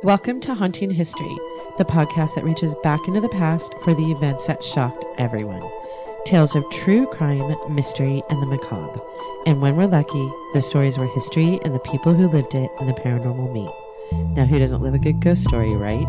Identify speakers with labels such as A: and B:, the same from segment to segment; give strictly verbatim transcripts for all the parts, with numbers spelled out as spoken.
A: Welcome to Haunting History, the podcast that reaches back into the past for the events that shocked everyone. Tales of true crime, mystery, and the macabre. And when we're lucky, the stories where history and the people who lived it and the paranormal meet. Now, who doesn't live a good ghost story, right?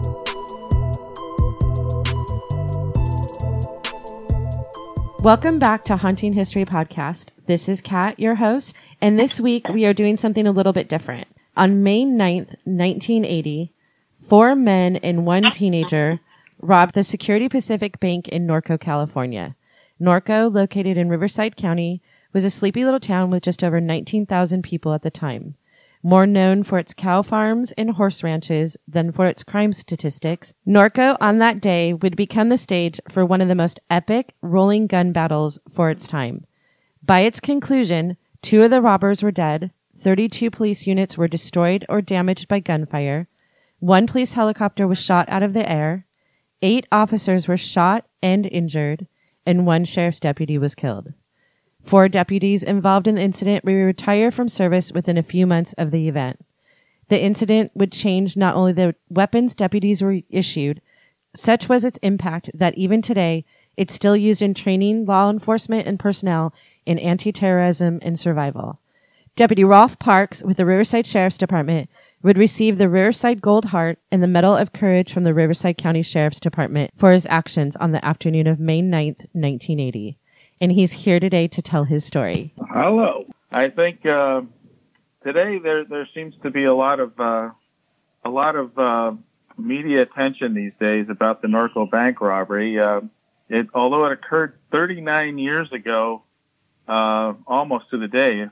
A: Welcome back to Haunting History Podcast. This is Kat, your host, and this week we are doing something a little bit different. On May ninth, nineteen eighty, four men and one teenager robbed the Security Pacific Bank in Norco, California. Norco, located in Riverside County, was a sleepy little town with just over nineteen thousand people at the time. More known for its cow farms and horse ranches than for its crime statistics, Norco on that day would become the stage for one of the most epic rolling gun battles for its time. By its conclusion, two of the robbers were dead, thirty-two police units were destroyed or damaged by gunfire, one police helicopter was shot out of the air, eight officers were shot and injured, and one sheriff's deputy was killed. Four deputies involved in the incident would retire from service within a few months of the event. The incident would change not only the weapons deputies were issued, such was its impact that even today, it's still used in training law enforcement and personnel in anti-terrorism and survival. Deputy Rolf Parks with the Riverside Sheriff's Department would receive the Riverside Gold Heart and the Medal of Courage from the Riverside County Sheriff's Department for his actions on the afternoon of May ninth, nineteen eighty. And he's here today to tell his story.
B: Hello. I think uh, today there there seems to be a lot of uh, a lot of uh, media attention these days about the Norco bank robbery. Uh, it although it occurred thirty-nine years ago, uh, almost to the day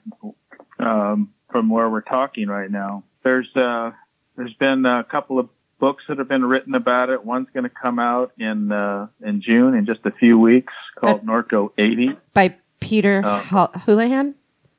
B: um, from where we're talking right now. There's uh, there's been a couple of books that have been written about it. One's going to come out in uh, in June, in just a few weeks, called uh, Norco eighty.
A: By Peter uh, Houlihan?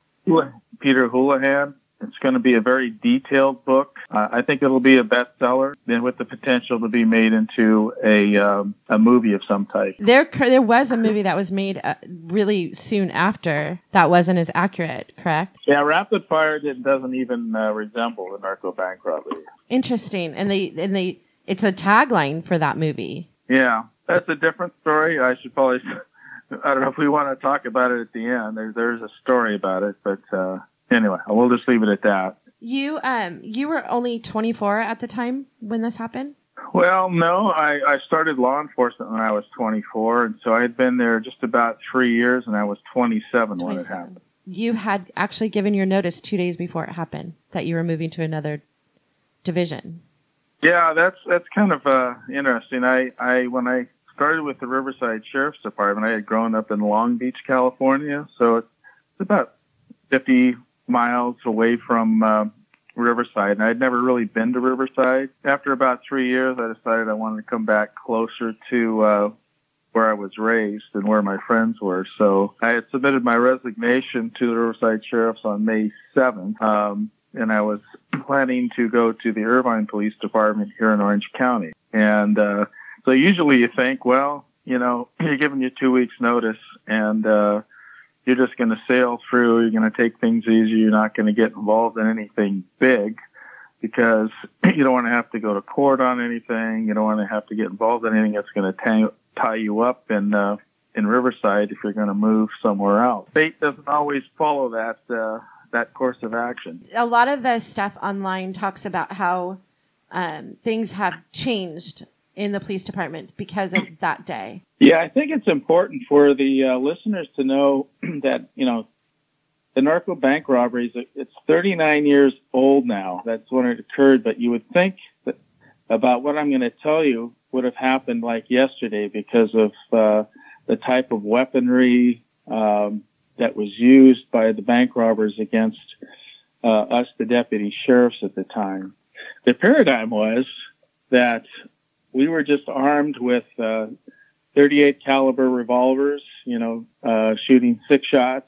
B: Peter Houlihan. It's going to be a very detailed book. Uh, I think it'll be a bestseller, and with the potential to be made into a um, a movie of some type.
A: There there was a movie that was made uh, really soon after that wasn't as accurate, correct?
B: Yeah, Rapid Fire doesn't even uh, resemble the Norco bank robbery.
A: Interesting. And they and they it's a tagline for that movie.
B: Yeah, that's a different story. I should probably, I don't know if we want to talk about it at the end. There, there's a story about it, but uh, anyway, we'll just leave it at that.
A: You um you were only twenty-four at the time when this happened?
B: Well, no, I, I started law enforcement when I was twenty-four, and so I had been there just about three years, and I was twenty-seven, twenty-seven when it happened.
A: You had actually given your notice two days before it happened that you were moving to another division. Yeah,
B: that's that's kind of uh, interesting. I, I when I started with the Riverside Sheriff's Department, I had grown up in Long Beach, California, so it's about fifty miles away from uh, Riverside, and I'd never really been to Riverside. After about three years, I decided I wanted to come back closer to uh, where I was raised and where my friends were. So I had submitted my resignation to the Riverside Sheriff's on May seventh. Um, and I was planning to go to the Irvine Police Department here in Orange County. And uh, so usually you think, well, you know, you're giving you two weeks notice, and uh, you're just going to sail through. You're going to take things easy. You're not going to get involved in anything big because you don't want to have to go to court on anything. You don't want to have to get involved in anything that's going to tie, tie you up in uh, in Riverside if you're going to move somewhere else. Fate doesn't always follow that uh, that course of action.
A: A lot of the stuff online talks about how um, things have changed in the police department because of that day.
B: Yeah, I think it's important for the uh, listeners to know that, you know, the Norco bank robberies, it's thirty-nine years old now. That's when it occurred. But you would think that about what I'm going to tell you would have happened like yesterday because of uh, the type of weaponry um, that was used by the bank robbers against uh, us, the deputy sheriffs at the time. The paradigm was that we were just armed with uh, thirty-eight caliber revolvers, you know, uh, shooting six shots,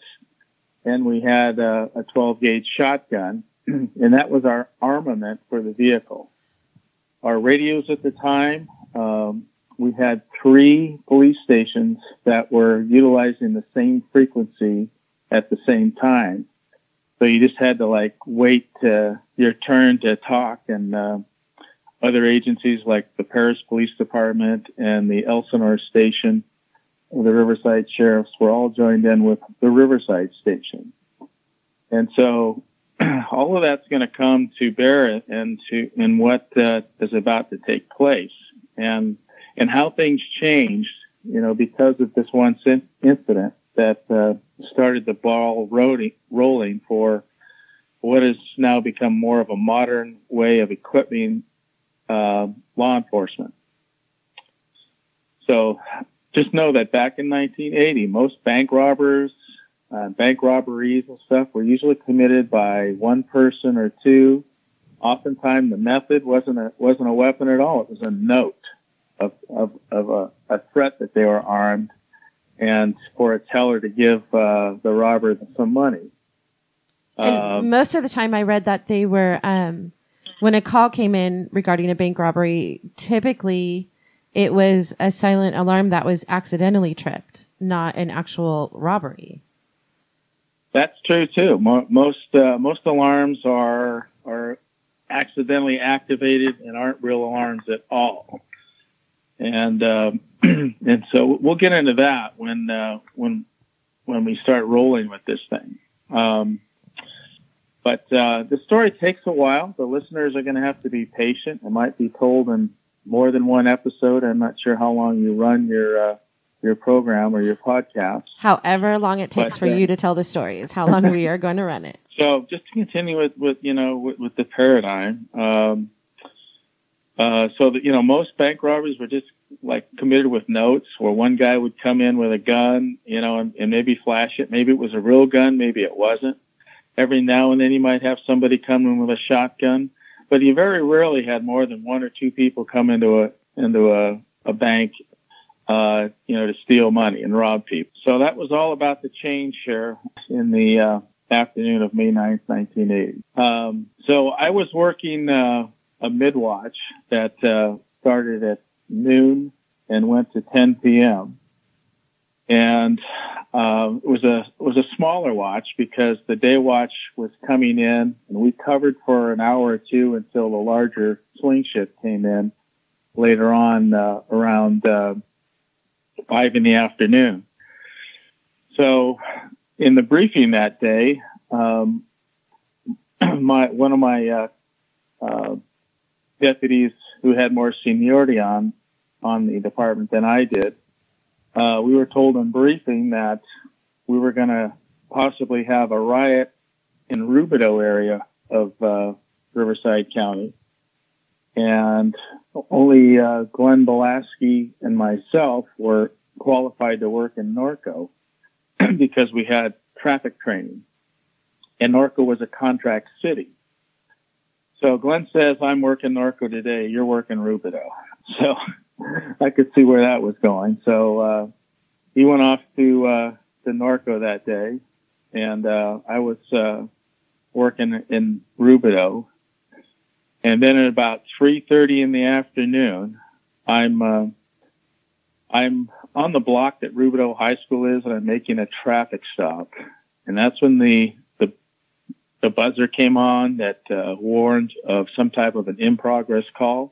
B: and we had uh, a twelve gauge shotgun, and that was our armament for the vehicle. Our radios at the time, um, we had three police stations that were utilizing the same frequency at the same time. So you just had to like wait to your turn to talk, and uh, other agencies like the Paris Police Department and the Elsinore Station, the Riverside Sheriffs were all joined in with the Riverside Station. And so all of that's going to come to bear and to in what uh, is about to take place, and and how things changed, you know, because of this one incident that uh, started the ball rolling, rolling for what has now become more of a modern way of equipping uh, law enforcement. So just know that back in nineteen eighty, most bank robbers, uh, bank robberies and stuff were usually committed by one person or two. Oftentimes the method wasn't a, wasn't a weapon at all. It was a note of, of, of a, a threat that they were armed, and for a teller to give uh, the robber some money.
A: And
B: um,
A: most of the time I read that they were, um, when a call came in regarding a bank robbery, typically it was a silent alarm that was accidentally tripped, not an actual robbery.
B: That's true too. Mo- most uh, most alarms are are accidentally activated and aren't real alarms at all. And uh, and so we'll get into that when uh, when when we start rolling with this thing. Um, but uh, the story takes a while. The listeners are going to have to be patient. It might be told in more than one episode. I'm not sure how long you run your uh, your program or your podcast.
A: However long it takes
B: but,
A: for
B: uh,
A: you to tell the story is how long we are going to run it.
B: So just to continue with, with you know with, with the paradigm. Um, uh, so that you know most bank robberies were just like committed with notes, where one guy would come in with a gun, you know, and, and maybe flash it. Maybe it was a real gun, maybe it wasn't. Every now and then you might have somebody come in with a shotgun, but you very rarely had more than one or two people come into a into a, a bank, uh, you know, to steal money and rob people. So that was all about to change here in the uh, afternoon of May ninth, nineteen eighty. Um, so I was working uh, a mid-watch that uh, started at noon and went to ten p.m. And um, it was a it was a smaller watch because the day watch was coming in, and we covered for an hour or two until the larger swing shift came in later on uh, around uh, five in the afternoon. So in the briefing that day, um, my one of my uh, uh, deputies who had more seniority on on the department than I did, uh, we were told in briefing that we were going to possibly have a riot in Rubidoux area of uh, Riverside County. And only uh, Glenn Belaski and myself were qualified to work in Norco because we had traffic training. And Norco was a contract city. So Glenn says, I'm working Norco today, you're working Rubidoux. So I could see where that was going. So uh, he went off to uh, to Norco that day, and uh, I was uh, working in Rubidoux. And then at about three thirty in the afternoon, I'm uh, I'm on the block that Rubidoux High School is, and I'm making a traffic stop. And that's when the the, the buzzer came on that uh, warned of some type of an in-progress call.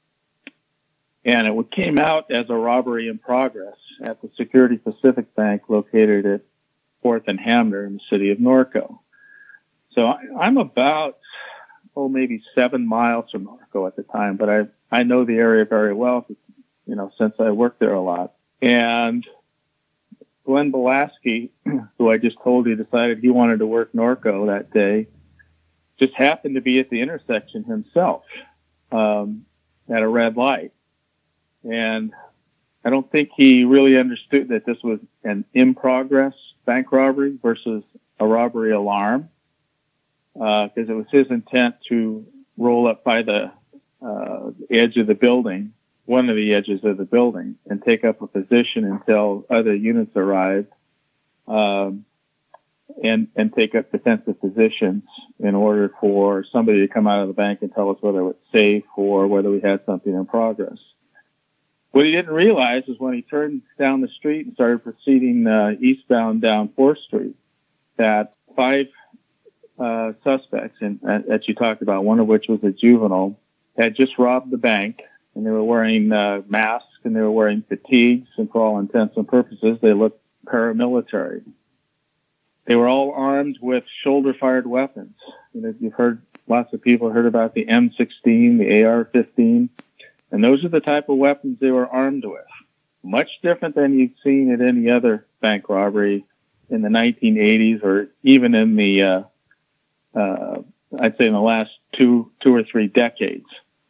B: And it came out as a robbery in progress at the Security Pacific Bank located at fourth and Hamner in the city of Norco. So I, I'm about, oh, maybe seven miles from Norco at the time, but I, I know the area very well, you know, since I worked there a lot. And Glenn Belaski, who I just told you decided he wanted to work Norco that day, just happened to be at the intersection himself um, at a red light. And I don't think he really understood that this was an in-progress bank robbery versus a robbery alarm, because uh, it was his intent to roll up by the uh, edge of the building, one of the edges of the building, and take up a position until other units arrived, um, and and take up defensive positions in order for somebody to come out of the bank and tell us whether it was safe or whether we had something in progress. What he didn't realize is when he turned down the street and started proceeding uh, eastbound down fourth Street, that five uh, suspects in, uh, that you talked about, one of which was a juvenile, had just robbed the bank, and they were wearing uh, masks, and they were wearing fatigues, and for all intents and purposes, they looked paramilitary. They were all armed with shoulder-fired weapons. You know, you've heard, lots of people heard about the M sixteen, the A R fifteen, and those are the type of weapons they were armed with. Much different than you've seen at any other bank robbery in the nineteen eighties, or even in the, uh, uh, I'd say in the last two, two or three decades.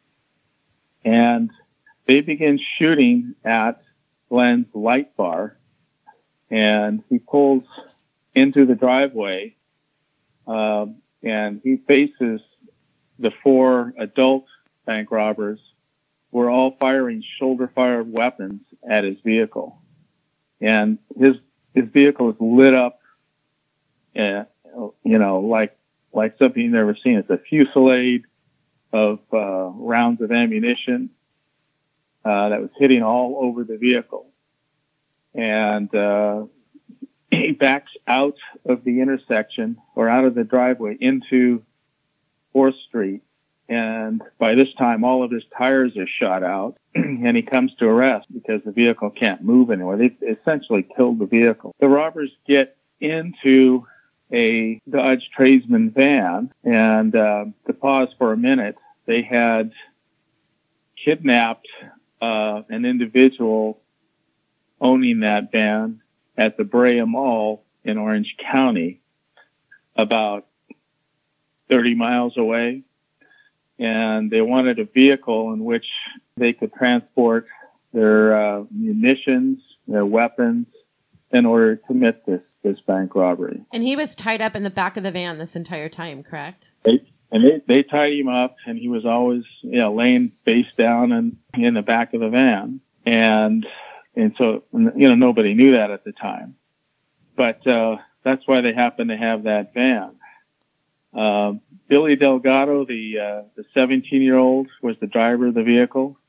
B: And they begin shooting at Glenn's light bar, and he pulls into the driveway, um, and he faces the four adult bank robbers who are all firing shoulder-fired weapons at his vehicle. And his his vehicle is lit up, uh, you know, like like something you've never seen. It's a fusillade of uh, rounds of ammunition uh, that was hitting all over the vehicle. And uh, he backs out of the intersection, or out of the driveway, into fourth Street. And by this time, all of his tires are shot out, and he comes to arrest because the vehicle can't move anymore. They've essentially killed the vehicle. The robbers get into a Dodge Tradesman van, and uh, to pause for a minute, they had kidnapped uh, an individual owning that van at the Brea Mall in Orange County, about thirty miles away. And they wanted a vehicle in which they could transport their uh, munitions, their weapons, in order to commit this, this bank robbery.
A: And he was tied up in the back of the van this entire time, correct?
B: They, and they, they tied him up, and he was always, you know, laying face down and in the back of the van. And and so, you know, nobody knew that at the time. But uh, that's why they happened to have that van. Uh, Billy Delgado, the uh, the seventeen-year-old, was the driver of the vehicle,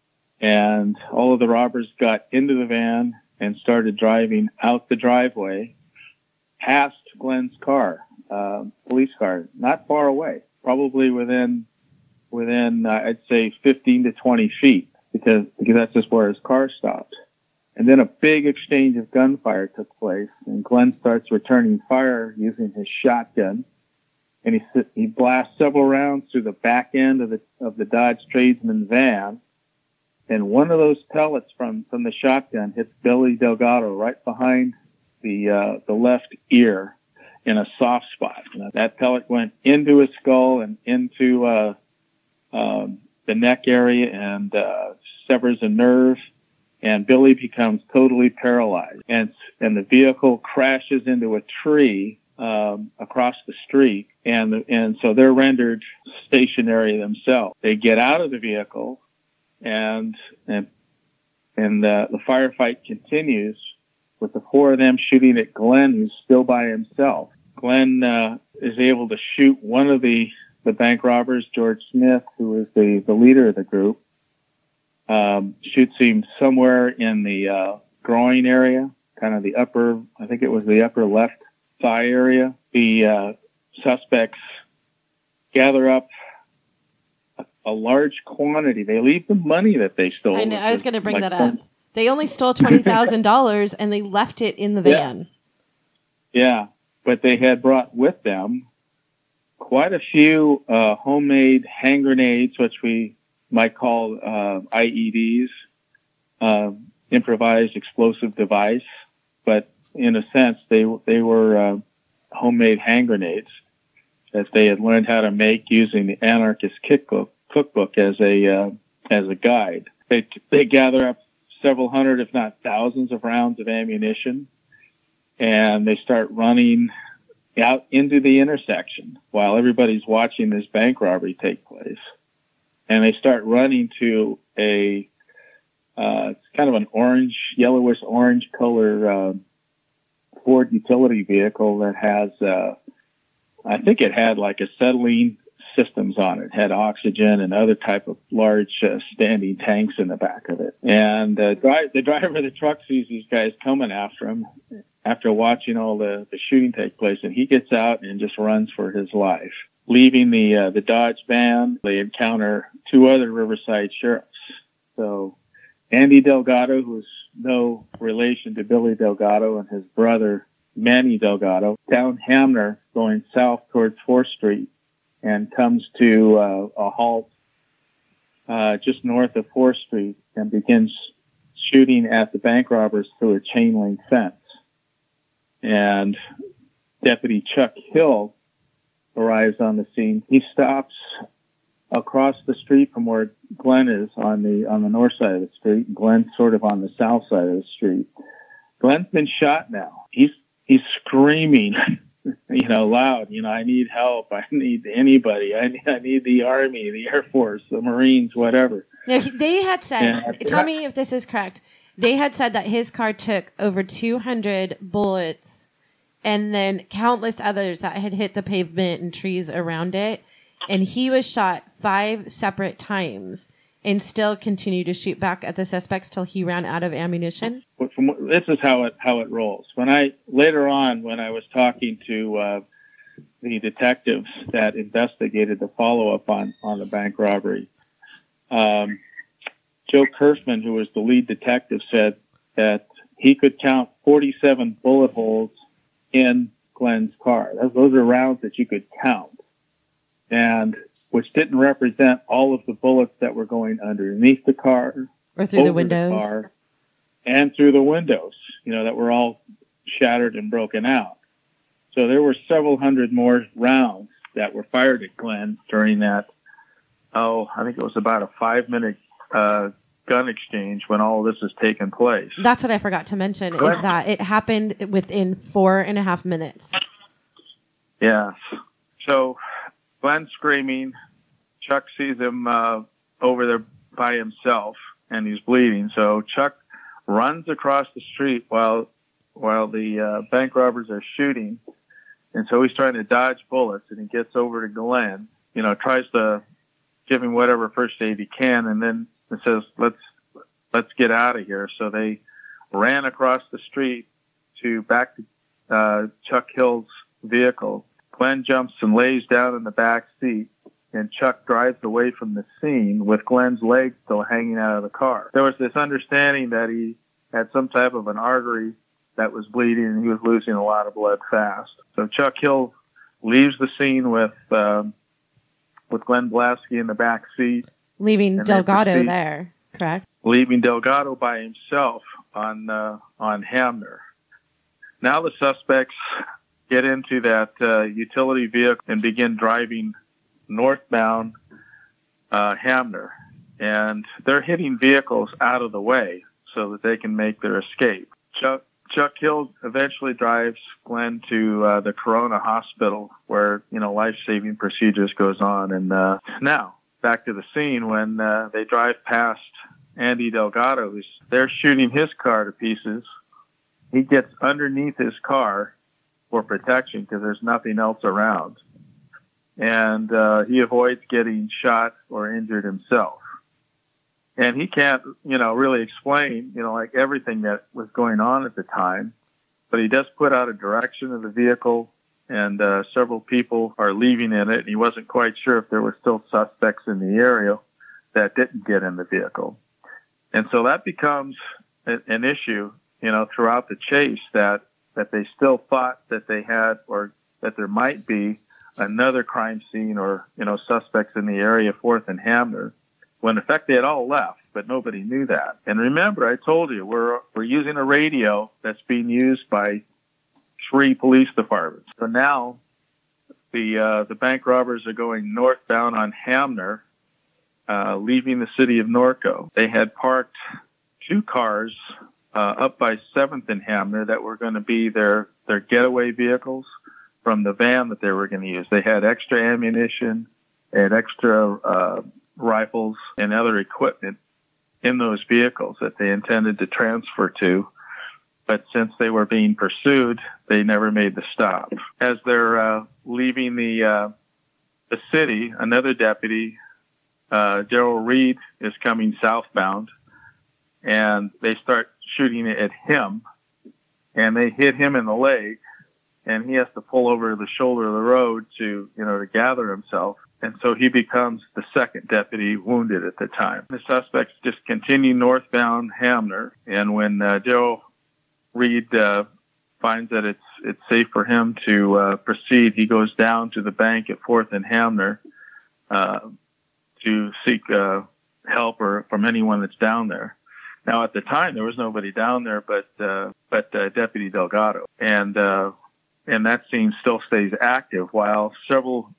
B: and all of the robbers got into the van and started driving out the driveway past Glenn's car, uh, police car, not far away, probably within within uh, I'd say fifteen to twenty feet, because because that's just where his car stopped. And then a big exchange of gunfire took place, and Glenn starts returning fire using his shotgun. And he he blasts several rounds through the back end of the of the Dodge Tradesman van, and one of those pellets from, from the shotgun hits Billy Delgado right behind the uh, the left ear in a soft spot. Now, that pellet went into his skull and into uh, um, the neck area and uh, severs a nerve, and Billy becomes totally paralyzed. And and the vehicle crashes into a tree um, across the street. And and so they're rendered stationary themselves. They get out of the vehicle, and and and uh, the firefight continues with the four of them shooting at Glenn, who's still by himself. Glenn uh, is able to shoot one of the, the bank robbers, George Smith, who is the, the leader of the group. Um, shoots him somewhere in the uh, groin area, kind of the upper, I think it was the upper left thigh area. The uh, suspects gather up a, a large quantity. They leave the money that they stole.
A: I know. I was going to bring like that up. They only stole twenty thousand dollars and they left it in the van.
B: Yeah. yeah, but they had brought with them quite a few uh, homemade hand grenades, which we might call uh, I E Ds, uh, improvised explosive device. But in a sense, they they were uh, homemade hand grenades that they had learned how to make using the Anarchist Cookbook, cookbook as a uh, as a guide. They they gather up several hundred, if not thousands, of rounds of ammunition, and they start running out into the intersection while everybody's watching this bank robbery take place. And they start running to a uh, it's kind of an orange, yellowish orange color uh, Ford utility vehicle that has, uh, I think it had like acetylene systems on it. It had oxygen and other type of large uh, standing tanks in the back of it. And uh, dri- the driver of the truck sees these guys coming after him, after watching all the, the shooting take place, and he gets out and just runs for his life. Leaving the uh, the Dodge van, they encounter two other Riverside sheriffs. So Andy Delgado, who's no relation to Billy Delgado, and his brother Manny Delgado, down Hamner going south towards fourth Street, and comes to uh, a halt uh, just north of fourth Street and begins shooting at the bank robbers through a chain link fence. And Deputy Chuck Hill arrives on the scene. He stops across the street from where Glenn is on the on the north side of the street, and Glenn's sort of on the south side of the street. Glenn's been shot now. He's he's screaming, you know, loud. You know, I need help. I need anybody. I need, I need the Army, the Air Force, the Marines, whatever.
A: Now, they had said,
B: And,
A: tell me if this is correct, they had said that his car took over two hundred bullets and then countless others that had hit the pavement and trees around it. And he was shot five separate times and still continued to shoot back at the suspects till he ran out of ammunition.
B: From, this is how it how it rolls. When I later on, when I was talking to uh, the detectives that investigated the follow up on on the bank robbery, um, Joe Kerfman, who was the lead detective, said that he could count forty-seven bullet holes in Glenn's car. Those are rounds that you could count, and which didn't represent all of the bullets that were going underneath the car
A: or through the windows,
B: the car, and through the windows, you know, that were all shattered and broken out. So there were several hundred more rounds that were fired at Glenn during that. Oh, I think it was about a five-minute uh, gun exchange when all of this is taking place.
A: That's what I forgot to mention, is that it happened within four and a half minutes.
B: Yes. So Glenn's screaming. Chuck sees him uh, over there by himself, and he's bleeding. So Chuck runs across the street while while the uh, bank robbers are shooting. And so he's trying to dodge bullets, and he gets over to Glenn, you know, tries to give him whatever first aid he can, and then it says, let's let's get out of here. So they ran across the street to back to uh, Chuck Hill's vehicle. Glenn jumps and lays down in the back seat, and Chuck drives away from the scene with Glenn's legs still hanging out of the car. There was this understanding that he had some type of an artery that was bleeding, and he was losing a lot of blood fast. So Chuck Hill leaves the scene with um, with Glenn Blasky in the back seat,
A: leaving Delgado there, correct?
B: Leaving Delgado by himself on uh, on Hamner. Now the suspects get into that uh, utility vehicle and begin driving northbound uh, Hamner, and they're hitting vehicles out of the way so that they can make their escape. Chuck Chuck Hill eventually drives Glenn to uh, the Corona Hospital, where, you know, life-saving procedures goes on. And uh, now back to the scene when uh, they drive past Andy Delgado, who's they're shooting his car to pieces. He gets underneath his car for protection because there's nothing else around, and uh, he avoids getting shot or injured himself. And he can't, you know, really explain, you know, like everything that was going on at the time. But he does put out a direction of the vehicle, and uh, several people are leaving in it. And he wasn't quite sure if there were still suspects in the area that didn't get in the vehicle. And so that becomes a, an issue, you know, throughout the chase, that, that they still thought that they had, or that there might be another crime scene or, you know, suspects in the area, fourth and Hamner, when in fact they had all left, but nobody knew that. And remember, I told you, we're we're using a radio that's being used by three police departments. So now the uh, the bank robbers are going northbound on Hamner, uh, leaving the city of Norco. They had parked two cars uh, up by seventh and Hamner that were going to be their, their getaway vehicles from the van that they were going to use. They had extra ammunition, they had extra uh, rifles and other equipment in those vehicles that they intended to transfer to. But since they were being pursued, they never made the stop. As they're uh, leaving the uh, the city, another deputy, uh, Daryl Reed, is coming southbound, and they start shooting at him. and they hit him in the leg, and he has to pull over to the shoulder of the road to, you know, to gather himself. And so he becomes the second deputy wounded at the time. The suspects just continue northbound Hamner, and when uh, Joe Reed uh, finds that it's it's safe for him to uh, proceed, he goes down to the bank at fourth and Hamner uh, to seek uh, help or from anyone that's down there. Now, at the time, there was nobody down there but uh, but uh, Deputy Delgado, and uh, and that scene still stays active while several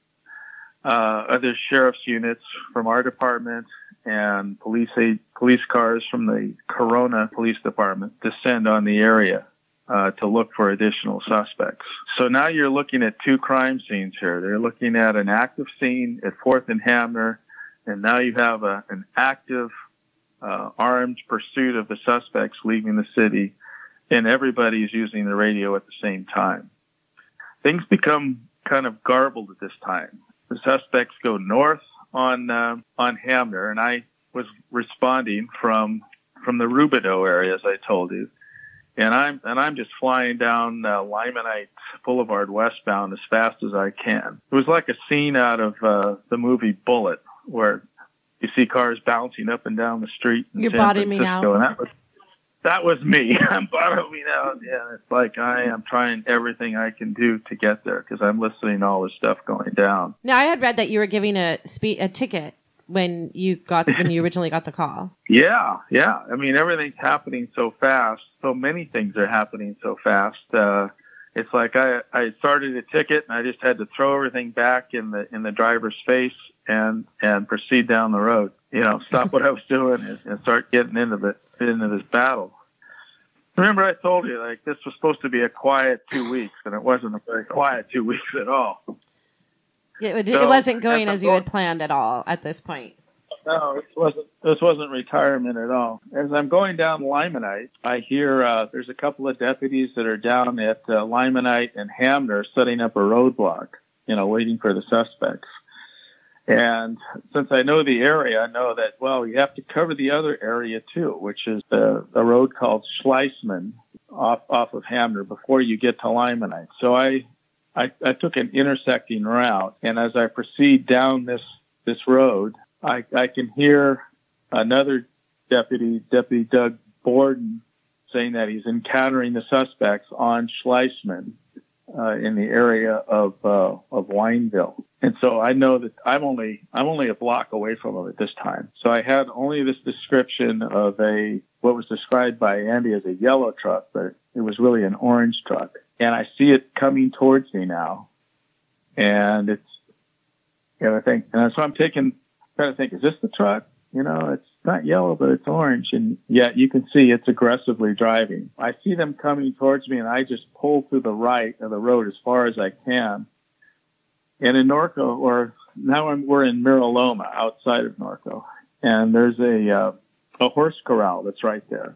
B: uh, other sheriff's units from our department and police aid, police cars from the Corona Police Department descend on the area uh, to look for additional suspects. So now you're looking at two crime scenes here. They're looking at an active scene at fourth and Hamner, and now you have a, an active uh, armed pursuit of the suspects leaving the city, and everybody's using the radio at the same time. Things become kind of garbled at this time. The suspects go north on uh, on Hamner, and I was responding from from the Rubidoux area, as I told you, and I'm and I'm just flying down uh, Limonite Boulevard westbound as fast as I can. It was like a scene out of uh, the movie Bullet, where you see cars bouncing up and down the street in
A: You're
B: San
A: bottoming
B: Francisco,
A: out.
B: and that was that was me. I'm bottoming out. Yeah, it's like I am trying everything I can do to get there because I'm listening to all this stuff going down.
A: Now, I had read that you were giving a spe- a ticket when you got when you originally got the call.
B: Yeah, yeah. I mean, everything's happening so fast. So many things are happening so fast. Uh, it's like I, I started a ticket and I just had to throw everything back in the in the driver's face and and proceed down the road. You know, stop what I was doing and, and start getting into the into this battle. Remember, I told you like this was supposed to be a quiet two weeks, and it wasn't a very quiet two weeks at all.
A: It,
B: So,
A: it wasn't going
B: at the
A: as you had planned at all at this point.
B: No, this wasn't. This wasn't retirement at all. As I'm going down Limonite, I hear uh, there's a couple of deputies that are down at uh, Limonite and Hamner setting up a roadblock, you know, waiting for the suspects. And since I know the area, I know that, well, you have to cover the other area too, which is the, a road called Schleisman off, off of Hamner before you get to Limonite. So I, I, I took an intersecting route. And as I proceed down this, this road, I, I can hear another deputy, Deputy Doug Borden, saying that he's encountering the suspects on Schleisman uh, in the area of, uh, of Wineville. And so I know that I'm only I'm only a block away from him at this time. So I had only this description of a what was described by Andy as a yellow truck, but it was really an orange truck. And I see it coming towards me now, and it's you know I think and so I'm taking trying to think, is this the truck? You know, it's not yellow, but it's orange, and yet you can see it's aggressively driving. I see them coming towards me, and I just pull to the right of the road as far as I can. And in Norco, or now I'm, we're in Miraloma, outside of Norco, and there's a uh, a horse corral that's right there.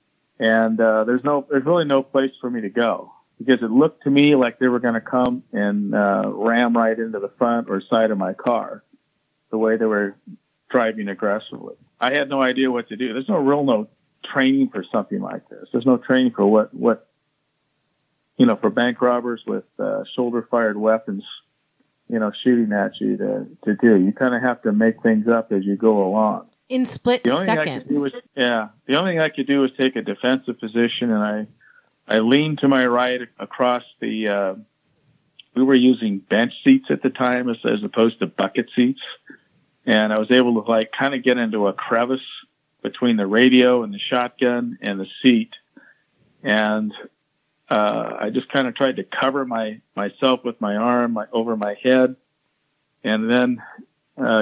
B: And uh, there's no, there's really no place for me to go because it looked to me like they were going to come and uh, ram right into the front or side of my car, the way they were driving aggressively. I had no idea what to do. There's no real no training for something like this. There's no training for what what you know for bank robbers with uh, shoulder-fired weapons, you know, shooting at you to, to do. You kind of have to make things up as you go along.
A: In split
B: the only
A: seconds.
B: Thing I could do was, yeah. The only thing I could do was take a defensive position, and I, I leaned to my right across the, uh, we were using bench seats at the time as, as opposed to bucket seats. And I was able to like kind of get into a crevice between the radio and the shotgun and the seat. And, Uh, I just kind of tried to cover my myself with my arm my, over my head. And then, uh,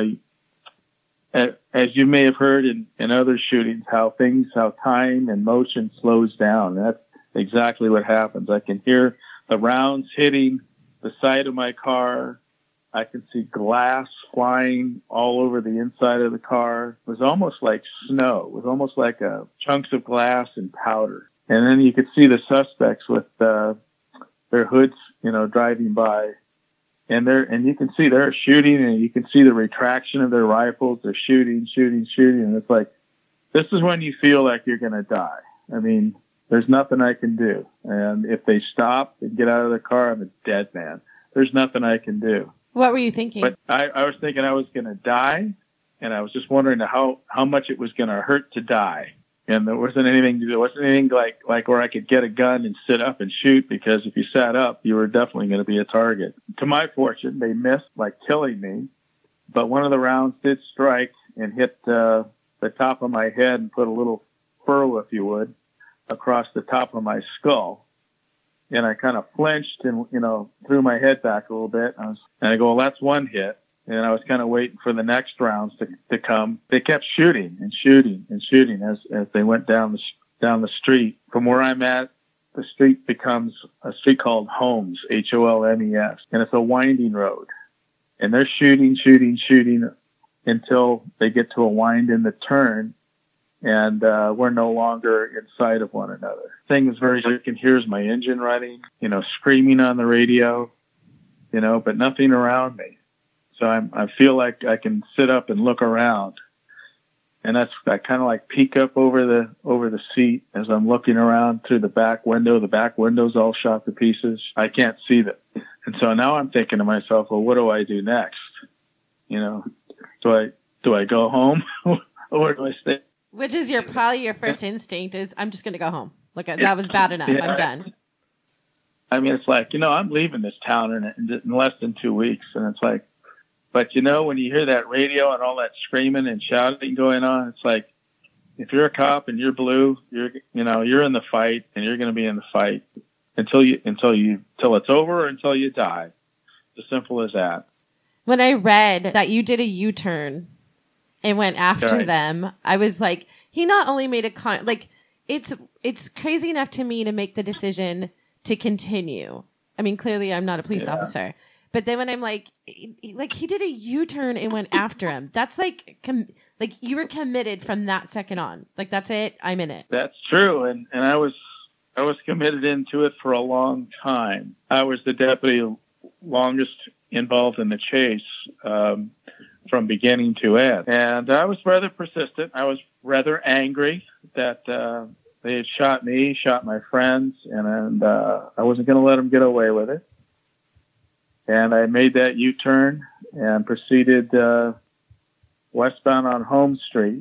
B: as you may have heard in, in other shootings, how things, how time and motion slows down. That's exactly what happens. I can hear the rounds hitting the side of my car. I can see glass flying all over the inside of the car. It was almost like snow. It was almost like uh, chunks of glass and powder. And then you could see the suspects with uh, their hoods, you know, driving by, and they're and you can see they're shooting, and you can see the retraction of their rifles. They're shooting, shooting, shooting, and it's like this is when you feel like you're going to die. I mean, There's nothing I can do. And if they stop and get out of the car, I'm a dead man. There's nothing I can do.
A: What were you thinking?
B: But I, I was thinking I was going to die, and I was just wondering how, how much it was going to hurt to die. And there wasn't anything, there wasn't anything like, like where I could get a gun and sit up and shoot, because if you sat up, you were definitely going to be a target. To my fortune, they missed, like killing me, but one of the rounds did strike and hit uh, the top of my head and put a little furrow, if you would, across the top of my skull. And I kind of flinched and, you know, threw my head back a little bit. I was, and I go, well, that's one hit. And I was kind of waiting for the next rounds to, to come. They kept shooting and shooting and shooting as, as they went down the, down the street. From where I'm at, the street becomes a street called Holmes, H O L M E S. And it's a winding road. And they're shooting, shooting, shooting until they get to a wind in the turn. And uh, we're no longer in sight of one another. Thing is very, you can hear my engine running, you know, screaming on the radio, you know, but nothing around me. So I'm, I feel like I can sit up and look around, and that's I kind of like peek up over the over the seat as I'm looking around through the back window. The back window's all shot to pieces. I can't see them, and so now I'm thinking to myself, well, what do I do next? You know, do I do I go home or do I stay?
A: Which is your probably your first instinct is I'm just going to go home. Like that was bad enough.
B: Yeah.
A: I'm done.
B: I mean, it's like, you know, I'm leaving this town in, in less than two weeks, and it's like. But, you know, when you hear that radio and all that screaming and shouting going on, it's like, if you're a cop and you're blue, you're, you know, you're in the fight, and you're going to be in the fight until you, until you, until it's over or until you die. It's as simple as that.
A: When I read that you did a U-turn and went after
B: Right.
A: them, I was like, he not only made a con, like, it's, it's crazy enough to me to make the decision to continue. I mean, clearly I'm not a police
B: Yeah.
A: officer. But then when I'm like, like he did a U-turn and went after him. That's like, com- like you were committed from that second on. Like that's it. I'm in it.
B: That's true. And, and I was, I was committed into it for a long time. I was the deputy longest involved in the chase, um, from beginning to end. And I was rather persistent. I was rather angry that, uh, they had shot me, shot my friends, and, and, uh, I wasn't going to let them get away with it. And I made that U-turn and proceeded uh, westbound on Holmes Street.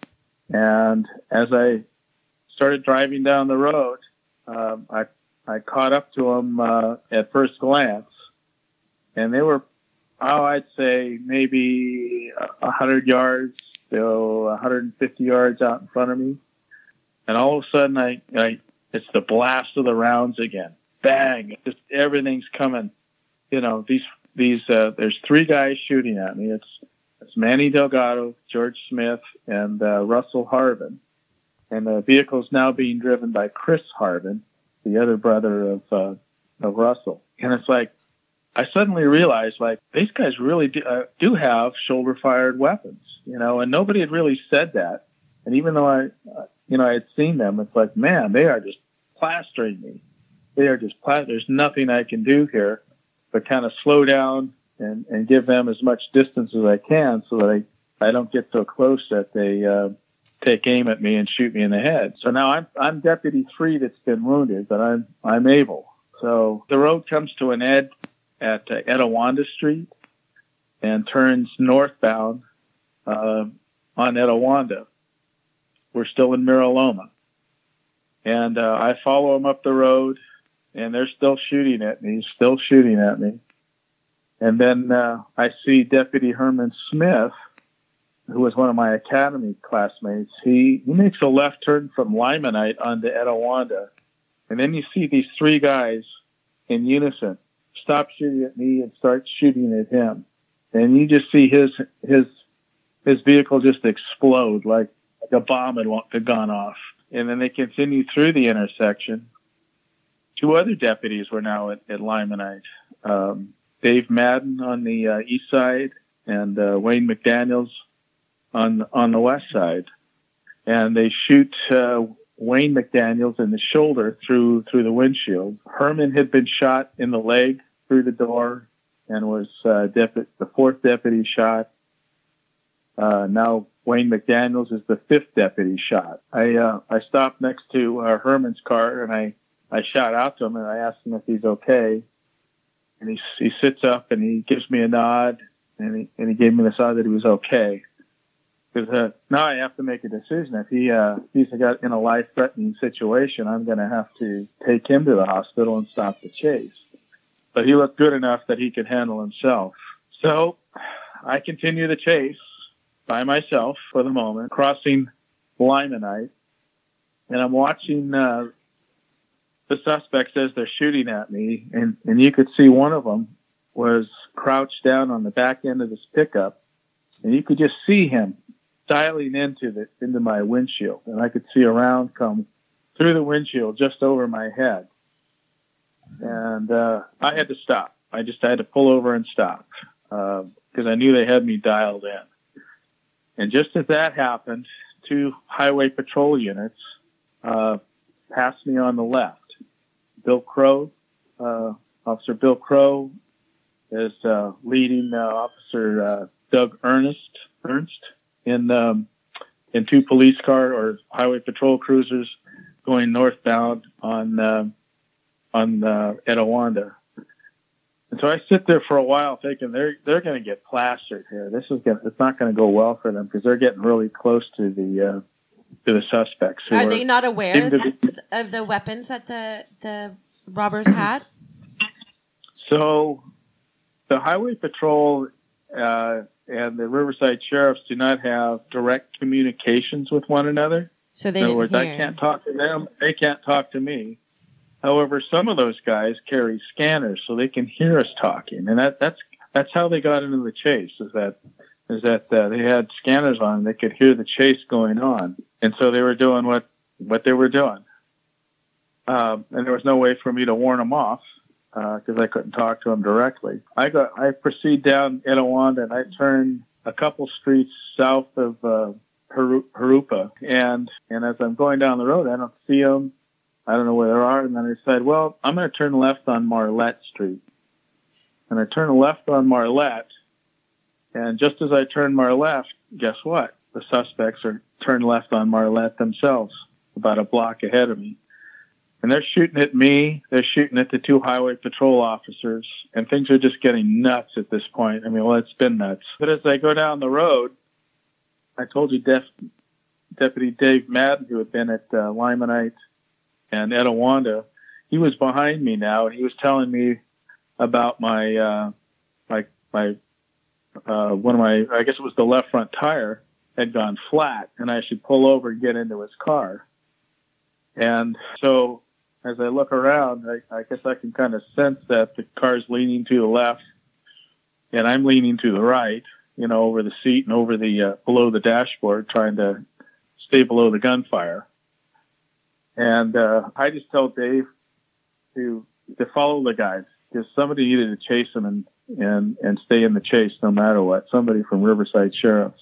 B: And as I started driving down the road, um, I I caught up to them uh, at first glance, and they were, oh, I'd say maybe a hundred yards to one hundred fifty yards out in front of me. And all of a sudden, I, I it's the blast of the rounds again. Bang! Just everything's coming. You know, these, these, uh, there's three guys shooting at me. It's, it's Manny Delgado, George Smith, and, uh, Russell Harvin. And the vehicle's now being driven by Chris Harvin, the other brother of, uh, of Russell. And it's like, I suddenly realized, like, these guys really do, uh, do have shoulder fired weapons, you know, and nobody had really said that. And even though I, uh, you know, I had seen them, it's like, man, they are just plastering me. They are just plastering. There's nothing I can do here. But kind of slow down and, and give them as much distance as I can so that I, I don't get so close that they uh, take aim at me and shoot me in the head. So now I'm I'm deputy three that's been wounded, but I'm I'm able. So the road comes to an end at uh, Etiwanda Street and turns northbound uh, on Etiwanda. We're still in Miraloma, and uh, I follow them up the road. And they're still shooting at me, still shooting at me. And then uh, I see Deputy Herman Smith, who was one of my academy classmates. He, he makes a left turn from Limonite onto Etiwanda. And then you see these three guys in unison stop shooting at me and start shooting at him. And you just see his his his vehicle just explode like, like a bomb had gone off. And then they continue through the intersection. Two other deputies were now at, at Limonite. Um, Dave Madden on the uh, east side and uh, Wayne McDaniels on on the west side. And they shoot uh, Wayne McDaniels in the shoulder through through the windshield. Herman had been shot in the leg through the door and was uh, deputy, the fourth deputy shot. Uh, now Wayne McDaniels is the fifth deputy shot. I uh, I stopped next to uh, Herman's car, and I, I shot out to him, and I asked him if he's okay. And he he sits up, and he gives me a nod, and he, and he gave me the sign that he was okay. Because uh, now I have to make a decision. If he uh, he's got in a life-threatening situation, I'm going to have to take him to the hospital and stop the chase. But he looked good enough that he could handle himself. So I continue the chase by myself for the moment, crossing Limonite, and I'm watching uh, the suspects as they're shooting at me, and, and you could see one of them was crouched down on the back end of this pickup, and you could just see him dialing into the into my windshield, and I could see a round come through the windshield just over my head, and uh, I had to stop. I just had to pull over and stop because uh, I knew they had me dialed in. And just as that happened, two highway patrol units uh, passed me on the left. Bill Crow, uh, Officer Bill Crow, is uh, leading uh, Officer uh, Doug Ernst Ernst in um, in two police car or highway patrol cruisers going northbound on uh, on uh, Etiwanda. And so I sit there for a while thinking they're they're going to get plastered here. This is gonna, it's not going to go well for them because they're getting really close to the uh, to the suspects.
A: Are,
B: are
A: they not aware
B: the,
A: of the weapons that the the robbers had?
B: So the highway patrol uh, and the Riverside sheriffs do not have direct communications with one another.
A: So they
B: In other
A: didn't
B: words,
A: hear.
B: I can't talk to them. They can't talk to me. However, some of those guys carry scanners, so they can hear us talking, and that, that's that's how they got into the chase. Is that is that uh, they had scanners on, they could hear the chase going on, and so they were doing what what they were doing. Um, and there was no way for me to warn them off because uh, I couldn't talk to them directly. I got I proceed down Etiwanda, and I turn a couple streets south of uh, Jurupa, and and as I'm going down the road, I don't see them. I don't know where they are. And then I said, well, I'm going to turn left on Marlette Street. And I turn left on Marlette. And just as I turn Marlette, guess what? The suspects are turned left on Marlette themselves, about a block ahead of me. And they're shooting at me. They're shooting at the two highway patrol officers. And things are just getting nuts at this point. I mean, well, it's been nuts. But as I go down the road, I told you Def- Deputy Dave Madden, who had been at uh, Limonite and Etiwanda, he was behind me now, and he was telling me about my, uh, my, my, uh, one of my, I guess it was the left front tire had gone flat, and I should pull over and get into his car. And so as I look around, I, I guess I can kind of sense that the car's leaning to the left, and I'm leaning to the right, you know, over the seat and over the, uh, below the dashboard, trying to stay below the gunfire. And uh, I just tell Dave to to follow the guys because somebody needed to chase them and, and, and stay in the chase no matter what. Somebody from Riverside Sheriffs.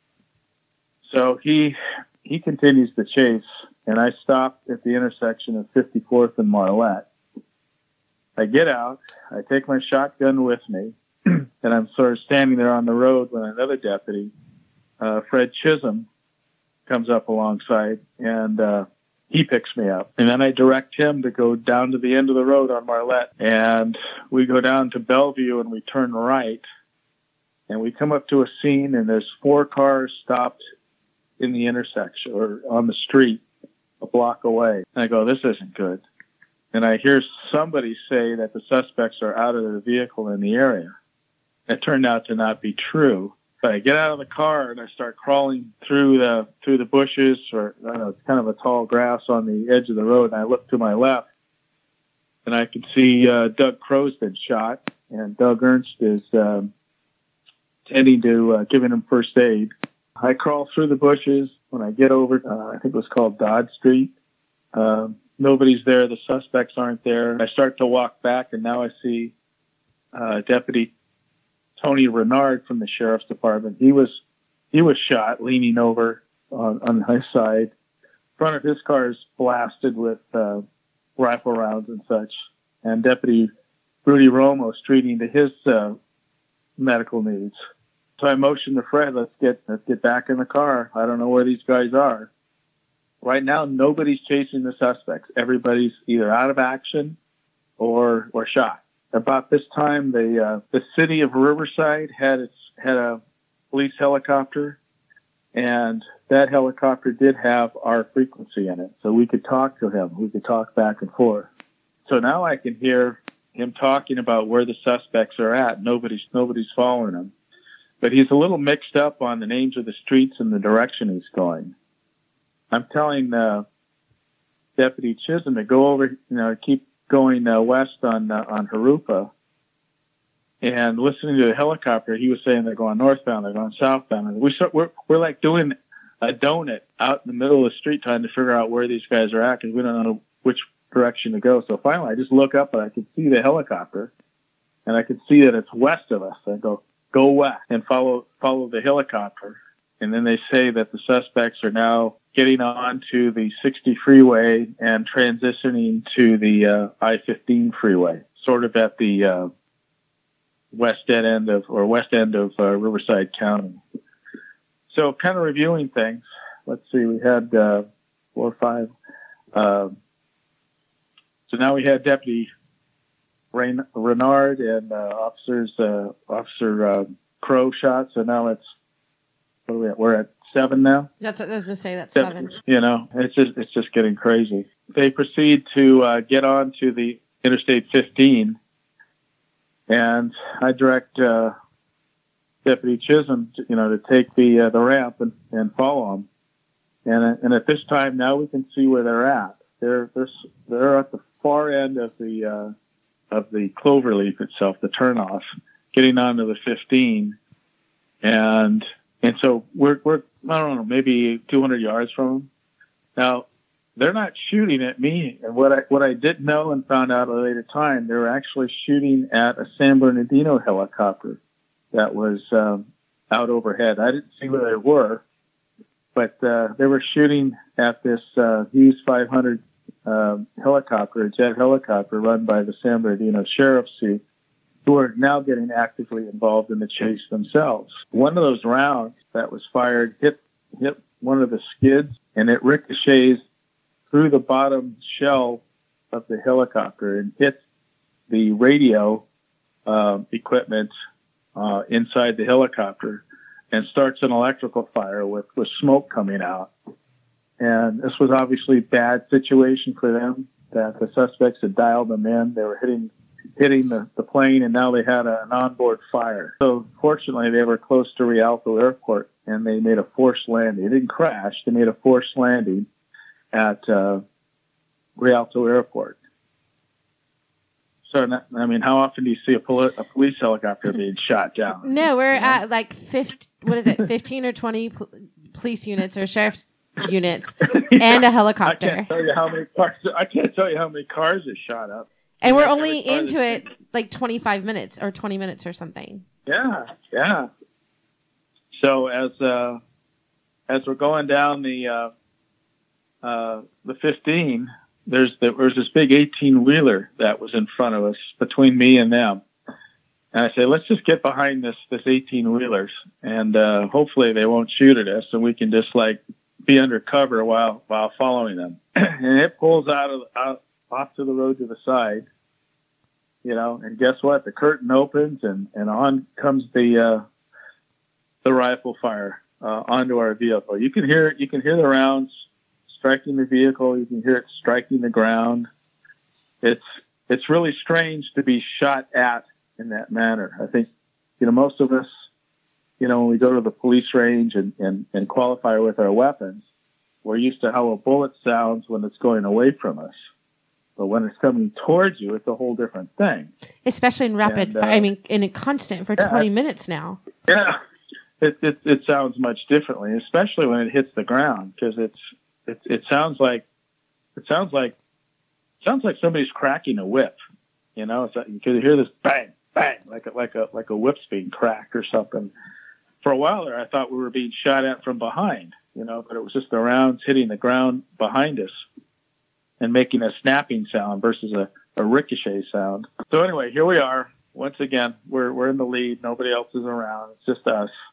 B: So he he continues the chase, and I stop at the intersection of fifty-fourth and Marlette. I get out, I take my shotgun with me, and I'm sort of standing there on the road when another deputy, uh, Fred Chisholm, comes up alongside, and uh, he picks me up. And then I direct him to go down to the end of the road on Marlette. And we go down to Bellevue and we turn right. And we come up to a scene and there's four cars stopped in the intersection or on the street a block away. And I go, this isn't good. And I hear somebody say that the suspects are out of their vehicle in the area. It turned out to not be true. But I get out of the car and I start crawling through the through the bushes, or I don't know, it's kind of a tall grass on the edge of the road. And I look to my left, and I can see uh, Doug Crow's been shot, and Doug Ernst is um, tending to uh, giving him first aid. I crawl through the bushes. When I get over, uh, I think it was called Dodd Street. Uh, nobody's there. The suspects aren't there. I start to walk back, and now I see uh, Deputy Tony Renard from the Sheriff's Department. He was he was shot leaning over on, on his side. Front of his car is blasted with uh, rifle rounds and such. And Deputy Rudy Romo is treating to his uh, medical needs. So I motioned to Fred, let's get let's get back in the car. I don't know where these guys are. Right now, nobody's chasing the suspects. Everybody's either out of action or or shot. About this time, the uh, the city of Riverside had its had a police helicopter, and that helicopter did have our frequency in it, so we could talk to him. We could talk back and forth. So now I can hear him talking about where the suspects are at. Nobody's nobody's following him. But he's a little mixed up on the names of the streets and the direction he's going. I'm telling uh, Deputy Chisholm to go over, you know, keep going uh, west on uh, on Harupa. And listening to the helicopter, he was saying they're going northbound, they're going southbound. And we start, we're we're like doing a donut out in the middle of the street trying to figure out where these guys are at because we don't know which direction to go. So finally, I just look up and I can see the helicopter, and I can see that it's west of us. I go. Go west and follow follow the helicopter. And then they say that the suspects are now getting on to the sixty freeway and transitioning to the uh, I fifteen freeway, sort of at the uh, west dead end of or west end of uh, Riverside County. So, kind of reviewing things. Let's see, we had uh, four or five. Uh, so now we had Deputy Rain, Renard and uh, officers, uh, Officer uh, Crow shot. So now it's what are we at? We're at seven now.
A: That's what I was going to say. That's seven.
B: You know, it's just it's just getting crazy. They proceed to uh, get on to the Interstate fifteen, and I direct uh, Deputy Chisholm, to, you know, to take the uh, the ramp and, and follow them. And and at this time now we can see where they're at. They're they're they're at the far end of the uh, of the Cloverleaf itself, the turnoff, getting onto the fifteen, and and so we're we're I don't know, maybe two hundred yards from them. Now they're not shooting at me, and what I what I did know and found out at a later time, they were actually shooting at a San Bernardino helicopter that was um, out overhead. I didn't see where they were, but uh, they were shooting at this uh, Hughes five hundred. Um, helicopter, a jet helicopter run by the San Bernardino Sheriff's Suite, who are now getting actively involved in the chase themselves. One of those rounds that was fired hit hit one of the skids, and it ricochets through the bottom shell of the helicopter and hits the radio uh, equipment uh, inside the helicopter and starts an electrical fire with, with smoke coming out. And this was obviously a bad situation for them, that the suspects had dialed them in. They were hitting hitting the, the plane, and now they had a, an onboard fire. So fortunately, they were close to Rialto Airport, and they made a forced landing. They didn't crash. They made a forced landing at uh, Rialto Airport. So, I mean, how often do you see a, poli- a police helicopter being shot down?
A: No, we're you know? at like fifty, what is it, fifteen or twenty pl- police units or sheriff's units yeah, and a helicopter.
B: I can't tell you how many cars. I can't tell you how many cars are shot up.
A: And we're only into it like twenty-five minutes or twenty minutes or something.
B: Yeah, yeah. So as uh, as we're going down the uh, uh, the fifteen, there's there was this big eighteen wheeler that was in front of us between me and them. And I say, let's just get behind this this eighteen wheelers, and uh, hopefully they won't shoot at us, and we can just like be under cover while while following them. And it pulls out of out off to the road to the side, you know. And guess what? The curtain opens, and, and on comes the uh, the rifle fire uh, onto our vehicle. You can hear you can hear the rounds striking the vehicle. You can hear it striking the ground. It's it's really strange to be shot at in that manner. I think, you know, most of us, you know, when we go to the police range and, and, and qualify with our weapons, we're used to how a bullet sounds when it's going away from us. But when it's coming towards you, it's a whole different thing.
A: Especially in rapid
B: and, uh,
A: fire. I mean, in a constant for
B: yeah,
A: twenty minutes now.
B: Yeah. It, it, it sounds much differently, especially when it hits the ground, because it's, it, it sounds like, it sounds like, sounds like somebody's cracking a whip. You know, it's like, you could hear this bang, bang, like a, like a, like a whip's being cracked or something. For a while there, I thought we were being shot at from behind, you know, but it was just the rounds hitting the ground behind us and making a snapping sound versus a, a ricochet sound. So anyway, here we are. Once again, we're we're in the lead. Nobody else is around. It's just us.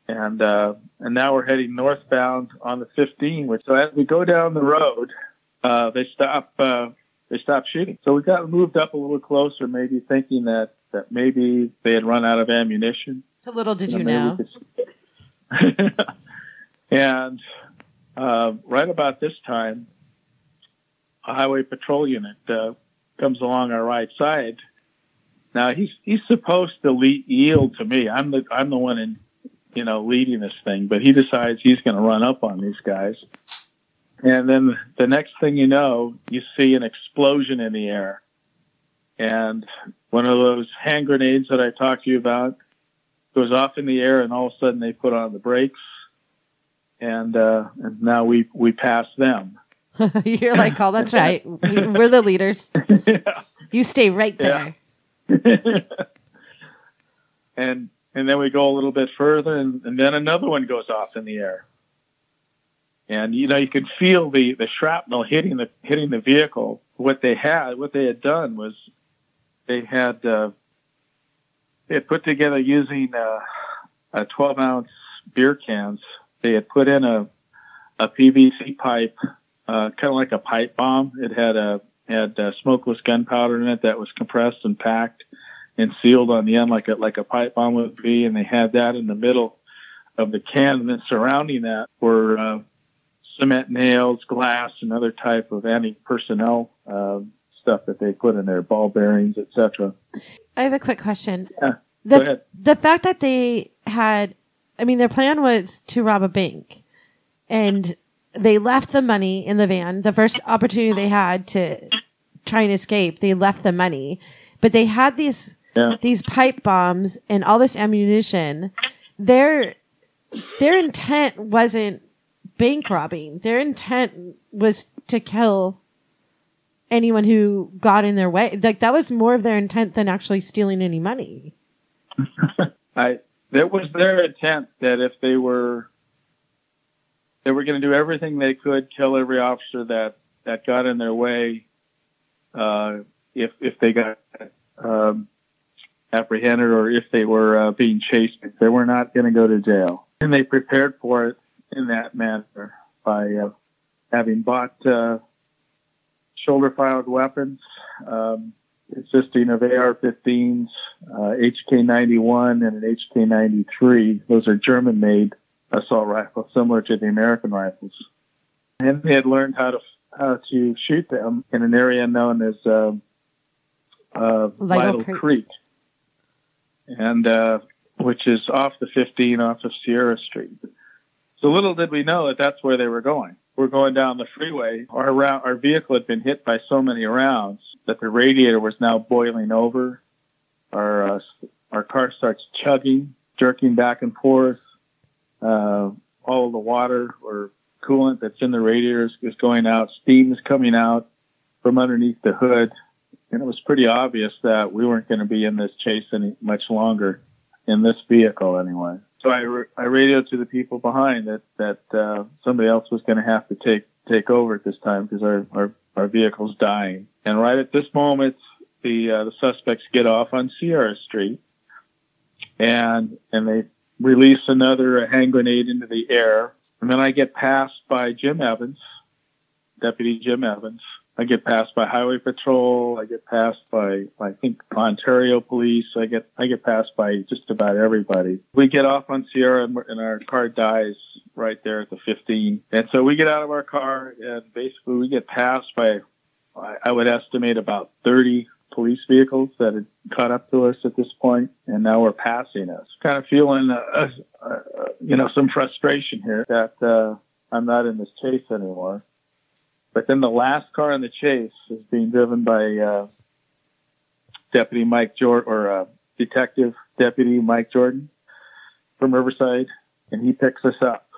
B: And uh, and now we're heading northbound on the fifteen. Which, so as we go down the road, uh, they stop uh, they stop shooting. So we got moved up a little closer, maybe thinking that, that maybe they had run out of ammunition.
A: Little did you,
B: you
A: know.
B: know. And uh, right about this time, a highway patrol unit uh, comes along our right side. Now he's he's supposed to lead, yield to me. I'm the I'm the one in, you know, leading this thing, but he decides he's going to run up on these guys. And then the next thing you know, you see an explosion in the air, and one of those hand grenades that I talked to you about goes off in the air, and all of a sudden they put on the brakes, and uh, and now we we pass them.
A: You're like, oh, that's right. We, we're the leaders.
B: Yeah.
A: You stay right there.
B: Yeah. and and then we go a little bit further, and, and then another one goes off in the air. And you know, you could feel the, the shrapnel hitting the hitting the vehicle. What they had, what they had done was they had uh, they had put together using uh, a twelve ounce beer cans. They had put in a a P V C pipe, uh, kind of like a pipe bomb. It had a had uh, smokeless gunpowder in it that was compressed and packed and sealed on the end like a like a pipe bomb would be. And they had that in the middle of the can, and then surrounding that were uh, cement nails, glass, and other type of anti-personnel uh, stuff that they put in there, ball bearings, et cetera.
A: I have a quick question.
B: Yeah,
A: the,
B: go ahead.
A: The fact that they had, I mean, their plan was to rob a bank, and they left the money in the van. The first opportunity they had to try and escape, they left the money, but they had these yeah. these pipe bombs and all this ammunition. Their their intent wasn't bank robbing. Their intent was to kill anyone who got in their way. Like, that was more of their intent than actually stealing any money.
B: I that was their intent, that if they were they were going to do everything they could, kill every officer that, that got in their way, uh, if if they got um, apprehended or if they were uh, being chased. They were not going to go to jail. And they prepared for it in that manner by uh, having bought uh, shoulder-fired weapons um, consisting of A R fifteens, uh, H K ninety-one, and an H K ninety-three. Those are German-made assault rifles, similar to the American rifles. And they had learned how to how to shoot them in an area known as uh, uh, Lytle Creek, Creek. and uh, which is off the fifteen, off of Sierra Street. So little did we know that that's where they were going. We're going down the freeway. Our round, our vehicle had been hit by so many rounds that the radiator was now boiling over. Our uh, our car starts chugging, jerking back and forth. Uh, all of the water or coolant that's in the radiator is, is going out. Steam is coming out from underneath the hood. And it was pretty obvious that we weren't going to be in this chase any much longer, in this vehicle anyway. So I, I radioed to the people behind that, that uh, somebody else was going to have to take take over at this time because our, our, our vehicle's dying. And right at this moment, the uh, the suspects get off on Sierra Street, and and they release another hand grenade into the air. And then I get passed by Jim Evans, Deputy Jim Evans. I get passed by Highway Patrol. I get passed by, I think, Ontario Police. I get I get passed by just about everybody. We get off on Sierra, and, and our car dies right there at the fifteen. And so we get out of our car, and basically we get passed by, I would estimate, about thirty police vehicles that had caught up to us at this point, and now we're passing us. Kind of feeling, uh, uh, you know, some frustration here that uh, I'm not in this chase anymore. But then the last car in the chase is being driven by uh, Deputy Mike Jordan, or uh, Detective Deputy Mike Jordan from Riverside, and he picks us up.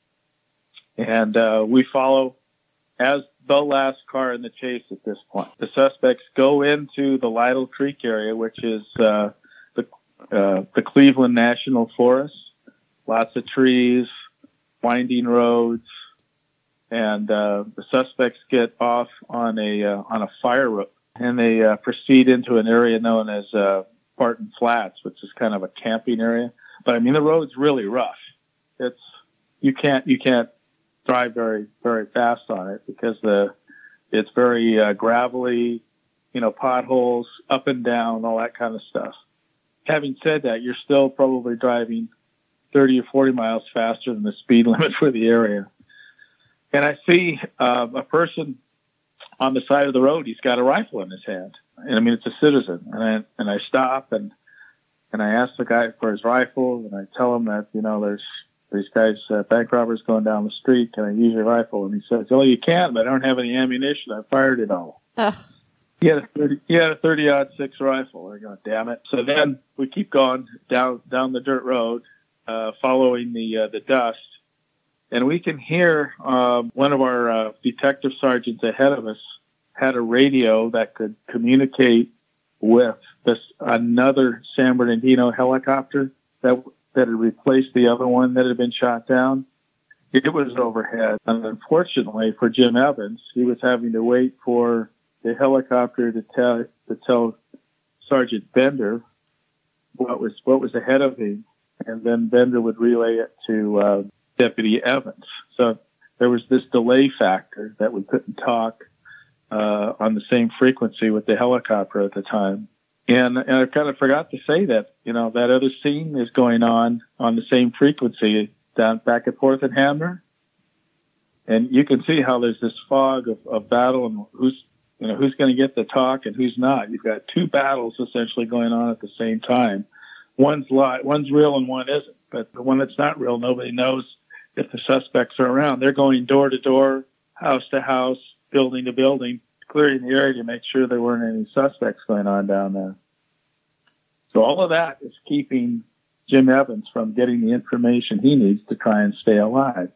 B: And uh, we follow as the last car in the chase at this point. The suspects go into the Lytle Creek area, which is uh, the uh, the Cleveland National Forest. Lots of trees, winding roads. And uh, the suspects get off on a uh, on a fire road, and they uh, proceed into an area known as uh, Barton Flats, which is kind of a camping area. But I mean, the road's really rough.
C: it's you can't you can't drive very very fast on it because the it's very uh, gravelly, you know, potholes up and down, all that kind of stuff. Having said that, you're still probably driving thirty or forty miles faster than the speed limit for the area. And I see uh, a person on the side of the road. He's got a rifle in his hand, and I mean it's a citizen. And I and I stop and and I ask the guy for his rifle, and I tell him that you know there's these guys uh, bank robbers going down the street. Can I use your rifle? And he says, "Oh, you can, but I don't have any ammunition. I fired it all."
A: Ugh.
C: He had a thirty, he had a thirty aught six rifle. I go, damn it! So then we keep going down down the dirt road, uh, following the uh, the dust. And we can hear uh, one of our uh, detective sergeants ahead of us had a radio that could communicate with this another San Bernardino helicopter that that had replaced the other one that had been shot down. It was overhead, and unfortunately for Jim Evans, he was having to wait for the helicopter to tell to tell Sergeant Bender what was what was ahead of him, and then Bender would relay it to uh, Deputy Evans. So there was this delay factor that we couldn't talk uh, on the same frequency with the helicopter at the time. And, and I kind of forgot to say that, you know, that other scene is going on on the same frequency down back at Fourth and Hamner. And you can see how there's this fog of, of battle and who's, you know, who's going to get the talk and who's not. You've got two battles essentially going on at the same time. One's li- one's real and one isn't. But the one that's not real, nobody knows if the suspects are around. They're going door to door, house to house, building to building, clearing the area to make sure there weren't any suspects going on down there. So all of that is keeping Jim Evans from getting the information he needs to try and stay alive.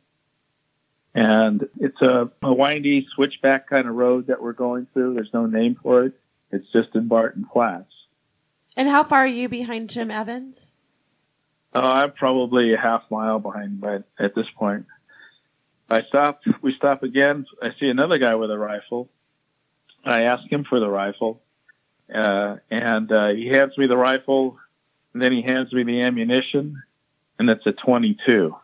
C: And it's a, a windy switchback kind of road that we're going through. There's no name for it. It's just in Barton Flats.
A: And how far are you behind Jim Evans?
C: Uh, I'm probably a half mile behind but at this point. I stop. We stop again. I see another guy with a rifle. I ask him for the rifle, uh, and uh, he hands me the rifle, and then he hands me the ammunition, and it's a twenty-two.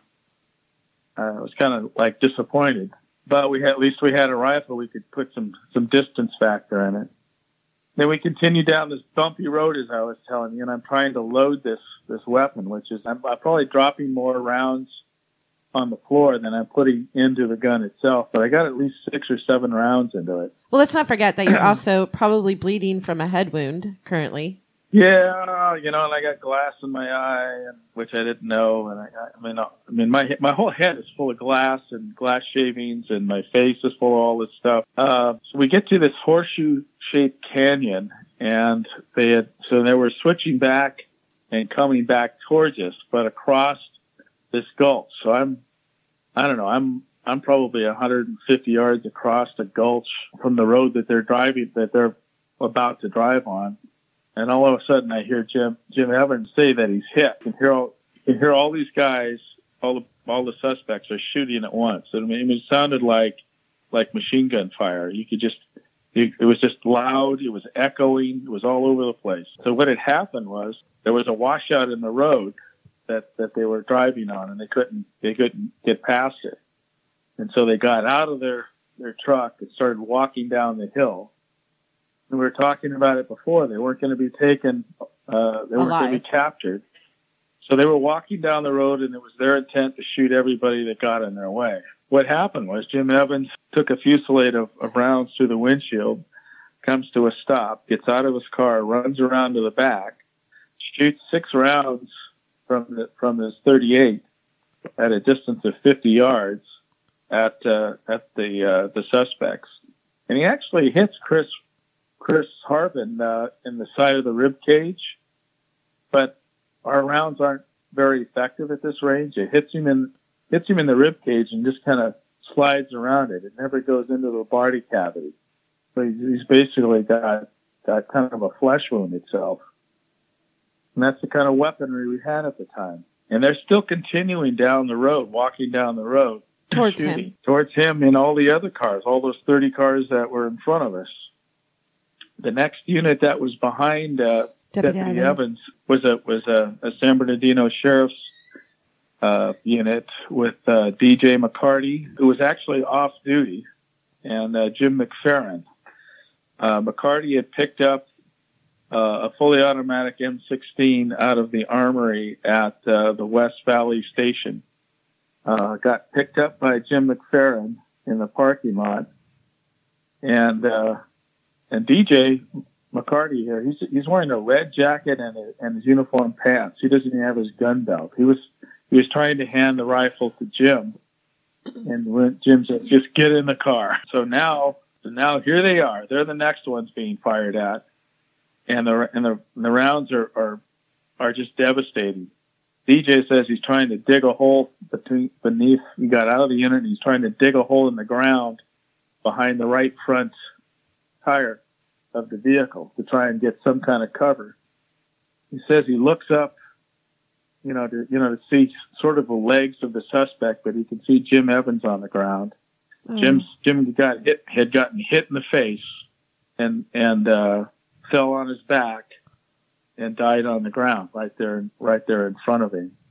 C: Uh, I was kind of like disappointed, but we had, at least we had a rifle. We could put some some distance factor in it. Then we continue down this bumpy road, as I was telling you, and I'm trying to load this this weapon, which is I'm, I'm probably dropping more rounds on the floor than I'm putting into the gun itself, but I got at least six or seven rounds into it.
A: Well, let's not forget that you're also probably bleeding from a head wound currently.
C: Yeah, you know, and I got glass in my eye, and, which I didn't know. And I, I mean, I mean, my my whole head is full of glass and glass shavings, and my face is full of all this stuff. Uh, so we get to this horseshoe-shaped canyon, and they had so they were switching back and coming back towards us, but across this gulch. So I'm, I don't know, I'm I'm probably one hundred fifty yards across the gulch from the road that they're driving, that they're about to drive on. And all of a sudden, I hear Jim Jim Evans say that he's hit. You can hear all, you can hear all these guys, all the all the suspects are shooting at once. And I mean, it sounded like like machine gun fire. You could just, it, it was just loud. It was echoing. It was all over the place. So what had happened was there was a washout in the road that that they were driving on, and they couldn't they couldn't get past it. And so they got out of their their truck and started walking down the hill. We were talking about it before. They weren't going to be taken. Uh, they weren't going to be captured. So they were walking down the road, and it was their intent to shoot everybody that got in their way. What happened was Jim Evans took a fusillade of, of rounds through the windshield, comes to a stop, gets out of his car, runs around to the back, shoots six rounds from the, from his thirty-eight at a distance of fifty yards at uh, at the uh, the suspects, and he actually hits Chris. Chris Harvin uh, in the side of the rib cage, but our rounds aren't very effective at this range. It hits him in hits him in the rib cage and just kind of slides around it. It never goes into the body cavity. So he's, he's basically got got kind of a flesh wound itself, and that's the kind of weaponry we had at the time. And they're still continuing down the road, walking down the road
A: towards
C: shooting,
A: him,
C: towards him, and all the other cars, all those thirty cars that were in front of us. The next unit that was behind uh, Deputy, Deputy Evans. Evans was a was a, a San Bernardino sheriff's uh, unit with uh, D J McCarty, who was actually off duty, and uh, Jim McFerrin. Uh, McCarty had picked up uh, a fully automatic M sixteen out of the armory at uh, the West Valley Station. Uh, got picked up by Jim McFerrin in the parking lot, and uh, and D J McCarty here, he's he's wearing a red jacket and a, and his uniform pants. He doesn't even have his gun belt. He was he was trying to hand the rifle to Jim, and when Jim said, "Just get in the car." So now, so now here they are. They're the next ones being fired at, and the and the, and the rounds are, are are just devastating. D J says he's trying to dig a hole between beneath. He got out of the unit and he's trying to dig a hole in the ground behind the right front tire of the vehicle to try and get some kind of cover. He says he looks up, you know, to you know to see sort of the legs of the suspect, but he can see Jim Evans on the ground. Mm. Jim's Jim got hit, had gotten hit in the face, and and uh, fell on his back and died on the ground right there, right there in front of him.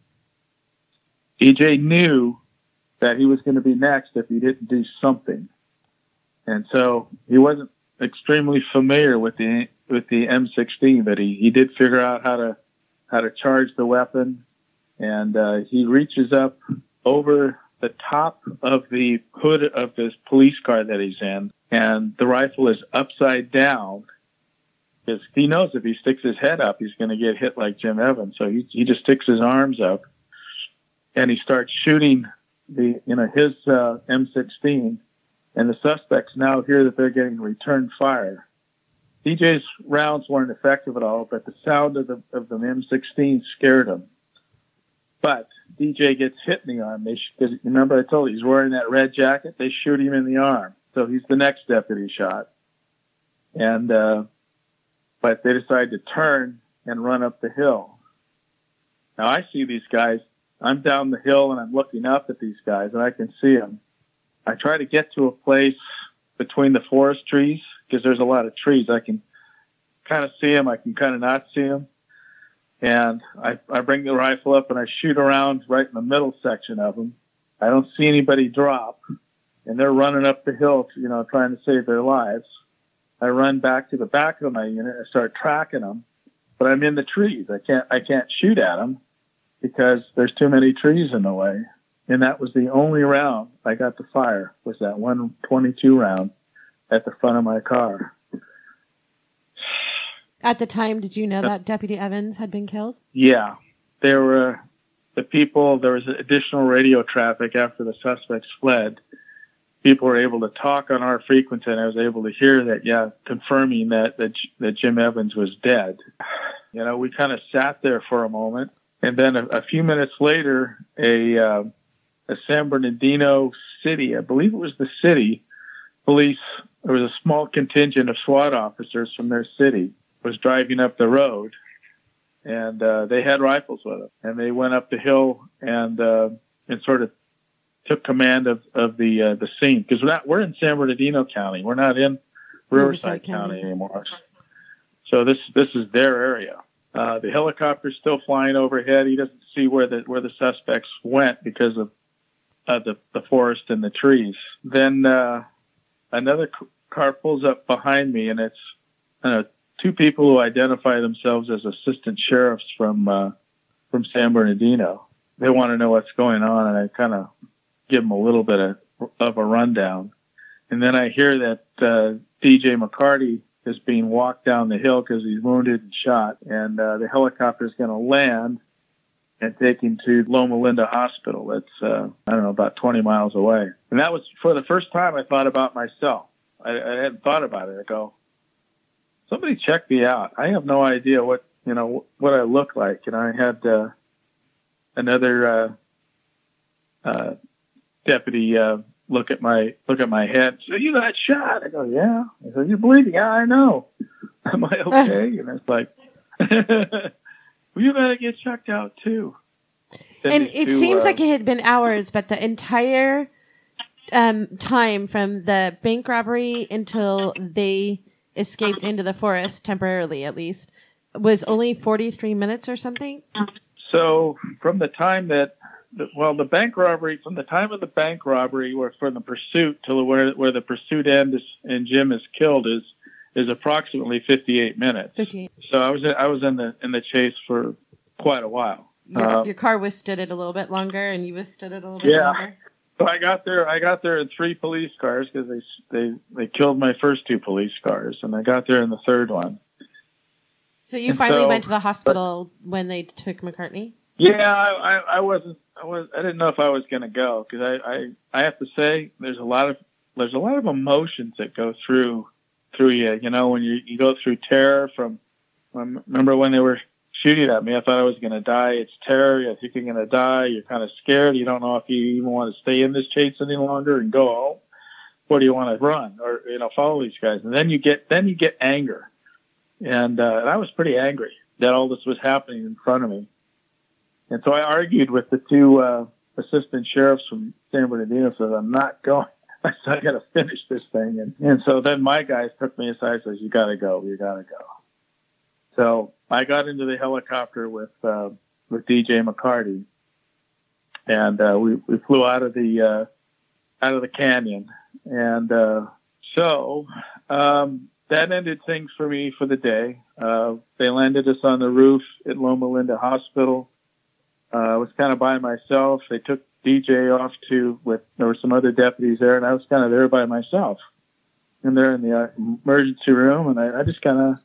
C: D J knew that he was going to be next if he didn't do something, and so he wasn't extremely familiar with the with the M sixteen, but he, he did figure out how to how to charge the weapon, and uh, he reaches up over the top of the hood of this police car that he's in, and the rifle is upside down. Because he knows if he sticks his head up, he's going to get hit like Jim Evans. So he he just sticks his arms up, and he starts shooting the you know his uh, M sixteen, and the suspects now hear that they're getting return fire. D J's rounds weren't effective at all, but the sound of the of the M sixteen scared him. But D J gets hit in the arm. They because remember I told you he's wearing that red jacket. They shoot him in the arm, so he's the next deputy shot, and. Uh, But they decide to turn and run up the hill. Now I see these guys. I'm down the hill and I'm looking up at these guys and I can see them. I try to get to a place between the forest trees because there's a lot of trees. I can kind of see them. I can kind of not see them. And I, I bring the rifle up and I shoot around right in the middle section of them. I don't see anybody drop, and they're running up the hill, you know, trying to save their lives. I run back to the back of my unit and start tracking them, but I'm in the trees. I can't, I can't shoot at them because there's too many trees in the way. And that was the only round I got to fire was that one twenty-two round at the front of my car.
A: At the time, did you know that Deputy Evans had been killed?
C: Yeah, there were the people, there was additional radio traffic after the suspects fled. People were able to talk on our frequency, and I was able to hear that, yeah, confirming that, that, that Jim Evans was dead. You know, we kind of sat there for a moment, and then a, a few minutes later, a, uh, a San Bernardino city, I believe it was the city, police, there was a small contingent of SWAT officers from their city, was driving up the road, and uh, they had rifles with them, and they went up the hill and uh, and sort of took command of, of the uh, the scene, because we're not we're in San Bernardino County. We're not in Riverside, Riverside County. County anymore. So this this is their area. Uh, the helicopter's still flying overhead. He doesn't see where the where the suspects went because of uh, the the forest and the trees. Then uh, another c- car pulls up behind me, and it's uh, two people who identify themselves as assistant sheriffs from uh, from San Bernardino. They want to know what's going on, and I kind of give them a little bit of, of a rundown. And then I hear that uh, D J McCarty is being walked down the hill because he's wounded and shot, and uh, the helicopter is going to land and take him to Loma Linda Hospital. That's, uh, I don't know, about twenty miles away. And that was, for the first time, I thought about myself. I, I hadn't thought about it. I go, somebody check me out. I have no idea what, you know, what I look like. And I had uh, another uh, uh, deputy uh, look at my look at my head. So you got shot? I go, yeah. I said, you're bleeding? Yeah, I know. Am I okay? And it's like, well, you got to get checked out too.
A: Then and it two, seems
C: uh,
A: like it had been hours, but the entire um, time from the bank robbery until they escaped into the forest, temporarily at least, was only forty-three minutes or something?
C: So from the time that the, well, the bank robbery, from the time of the bank robbery or from the pursuit till where where the pursuit ends and Jim is killed is is approximately fifty-eight minutes.
A: fifty-eight.
C: So I was in, I was in the in the chase for quite a while.
A: Your,
C: uh,
A: your car withstood it a little bit longer, and you withstood it a little bit
C: yeah.
A: longer.
C: So I got there. I got there in three police cars because they they they killed my first two police cars, and I got there in the third one.
A: So you
C: And
A: finally
C: so-
A: went to the hospital when they took McCartney?
C: Yeah, I, I, I wasn't. I was. I didn't know if I was going to go because I, I, I have to say there's a lot of there's a lot of emotions that go through through you. You know, when you, you go through terror from. Um, remember when they were shooting at me? I thought I was going to die. It's terror. You think you're going to die. You're kind of scared. You don't know if you even want to stay in this chase any longer and go home. Or do you want to run or you know follow these guys? And then you get then you get anger, and, uh, and I was pretty angry that all this was happening in front of me. And so I argued with the two uh, assistant sheriffs from San Bernardino, said, I'm not going. I said, I got to finish this thing. And, and so then my guys took me aside and said, you got to go. You got to go. So I got into the helicopter with uh, with D J McCarty, and uh, we, we flew out of the uh, out of the canyon. And uh, so um, that ended things for me for the day. Uh, they landed us on the roof at Loma Linda Hospital. Uh, I was kind of by myself. They took D J off to with there were some other deputies there, and I was kind of there by myself. And they're in the uh, emergency room, and I, I just kind of,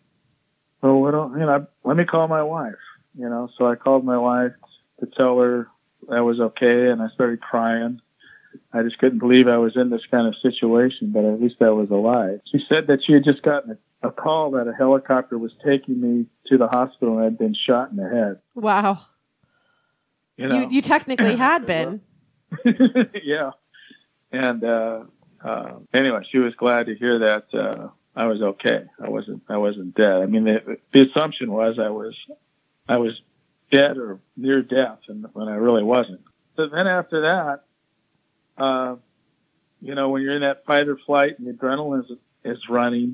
C: oh, what do, you know, let me call my wife. You know, so I called my wife to tell her I was okay, and I started crying. I just couldn't believe I was in this kind of situation, but at least I was alive. She said that she had just gotten a, a call that a helicopter was taking me to the hospital and I'd been shot in the head.
A: Wow.
C: You know?
A: You, you technically had been.
C: Yeah. And uh, uh, anyway, she was glad to hear that uh, I was okay. I wasn't. I wasn't dead. I mean, the, the assumption was I was, I was dead or near death, and when I really wasn't. So then after that, uh, you know, when you're in that fight or flight and the adrenaline is, is running,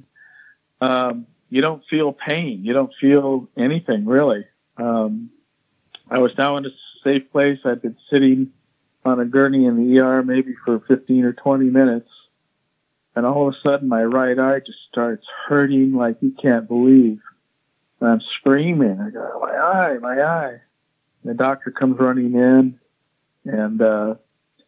C: um, you don't feel pain. You don't feel anything really. Um, I was now in a safe place. I'd been sitting on a gurney in the E R maybe for fifteen or twenty minutes. And all of a sudden my right eye just starts hurting like you can't believe. And I'm screaming. I go, my eye, my eye. And the doctor comes running in and, uh,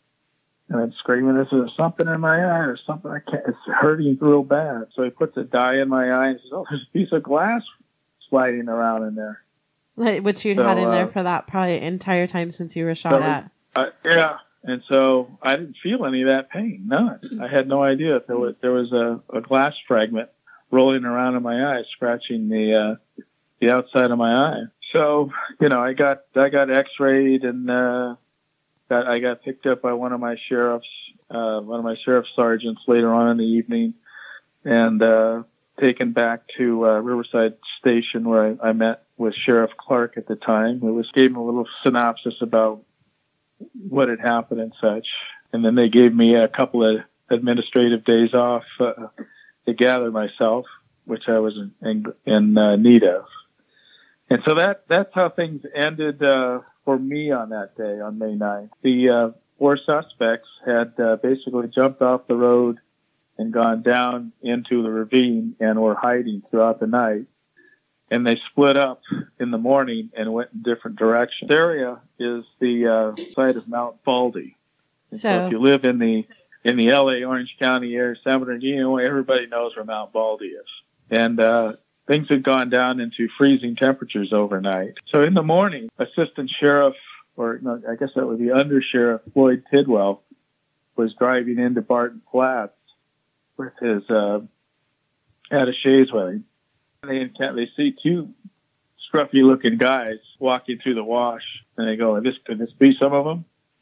C: and I'm screaming, is there something in my eye or something? I can't, it's hurting real bad. So he puts a dye in my eye and says, oh, there's a piece of glass sliding around in there.
A: Like, which you'd
C: So,
A: had in there
C: uh,
A: for that probably entire time since you were shot
C: so,
A: at.
C: Uh, yeah. And so I didn't feel any of that pain. None. I had no idea if there was, there was a, a glass fragment rolling around in my eye, scratching the, uh, the outside of my eye. So, you know, I got, I got x-rayed and, uh, got, I got picked up by one of my sheriffs, uh, one of my sheriff sergeants later on in the evening and, uh, taken back to, uh, Riverside Station where I, I met with Sheriff Clark at the time. It was, gave him a little synopsis about what had happened and such. And then they gave me a couple of administrative days off, uh, to gather myself, which I was in, in, in uh, need of. And so that, that's how things ended, uh, for me on that day, on May ninth. The, uh, four suspects had, uh, basically jumped off the road and gone down into the ravine and were hiding throughout the night. And they split up in the morning and went in different directions. This area is the uh, site of Mount Baldy. So, so if you live in the in the L A Orange County area, San Bernardino, everybody knows where Mount Baldy is. And uh, things had gone down into freezing temperatures overnight. So in the morning, Assistant Sheriff, or no, I guess that would be Under Sheriff Floyd Tidwell, was driving into Barton Flats with his uh, attachés with him. They they see two scruffy-looking guys walking through the wash, and they go, "This could this be some of them?"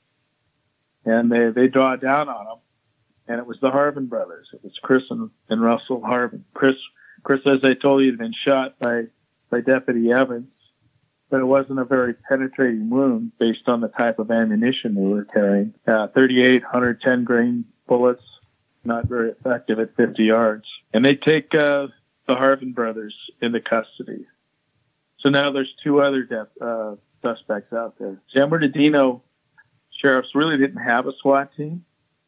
C: And they they draw down on them, and it was the Harvin brothers. It was Chris and, and Russell Harvin. Chris, Chris, as I told you, had been shot by by Deputy Evans, but it wasn't a very penetrating wound based on the type of ammunition they were carrying. Uh, thirty-eight, one ten grain bullets, not very effective at fifty yards. And they take uh, the Harvin brothers into custody. So now there's two other dep- uh, suspects out there. San Bernardino sheriffs really didn't have a SWAT team.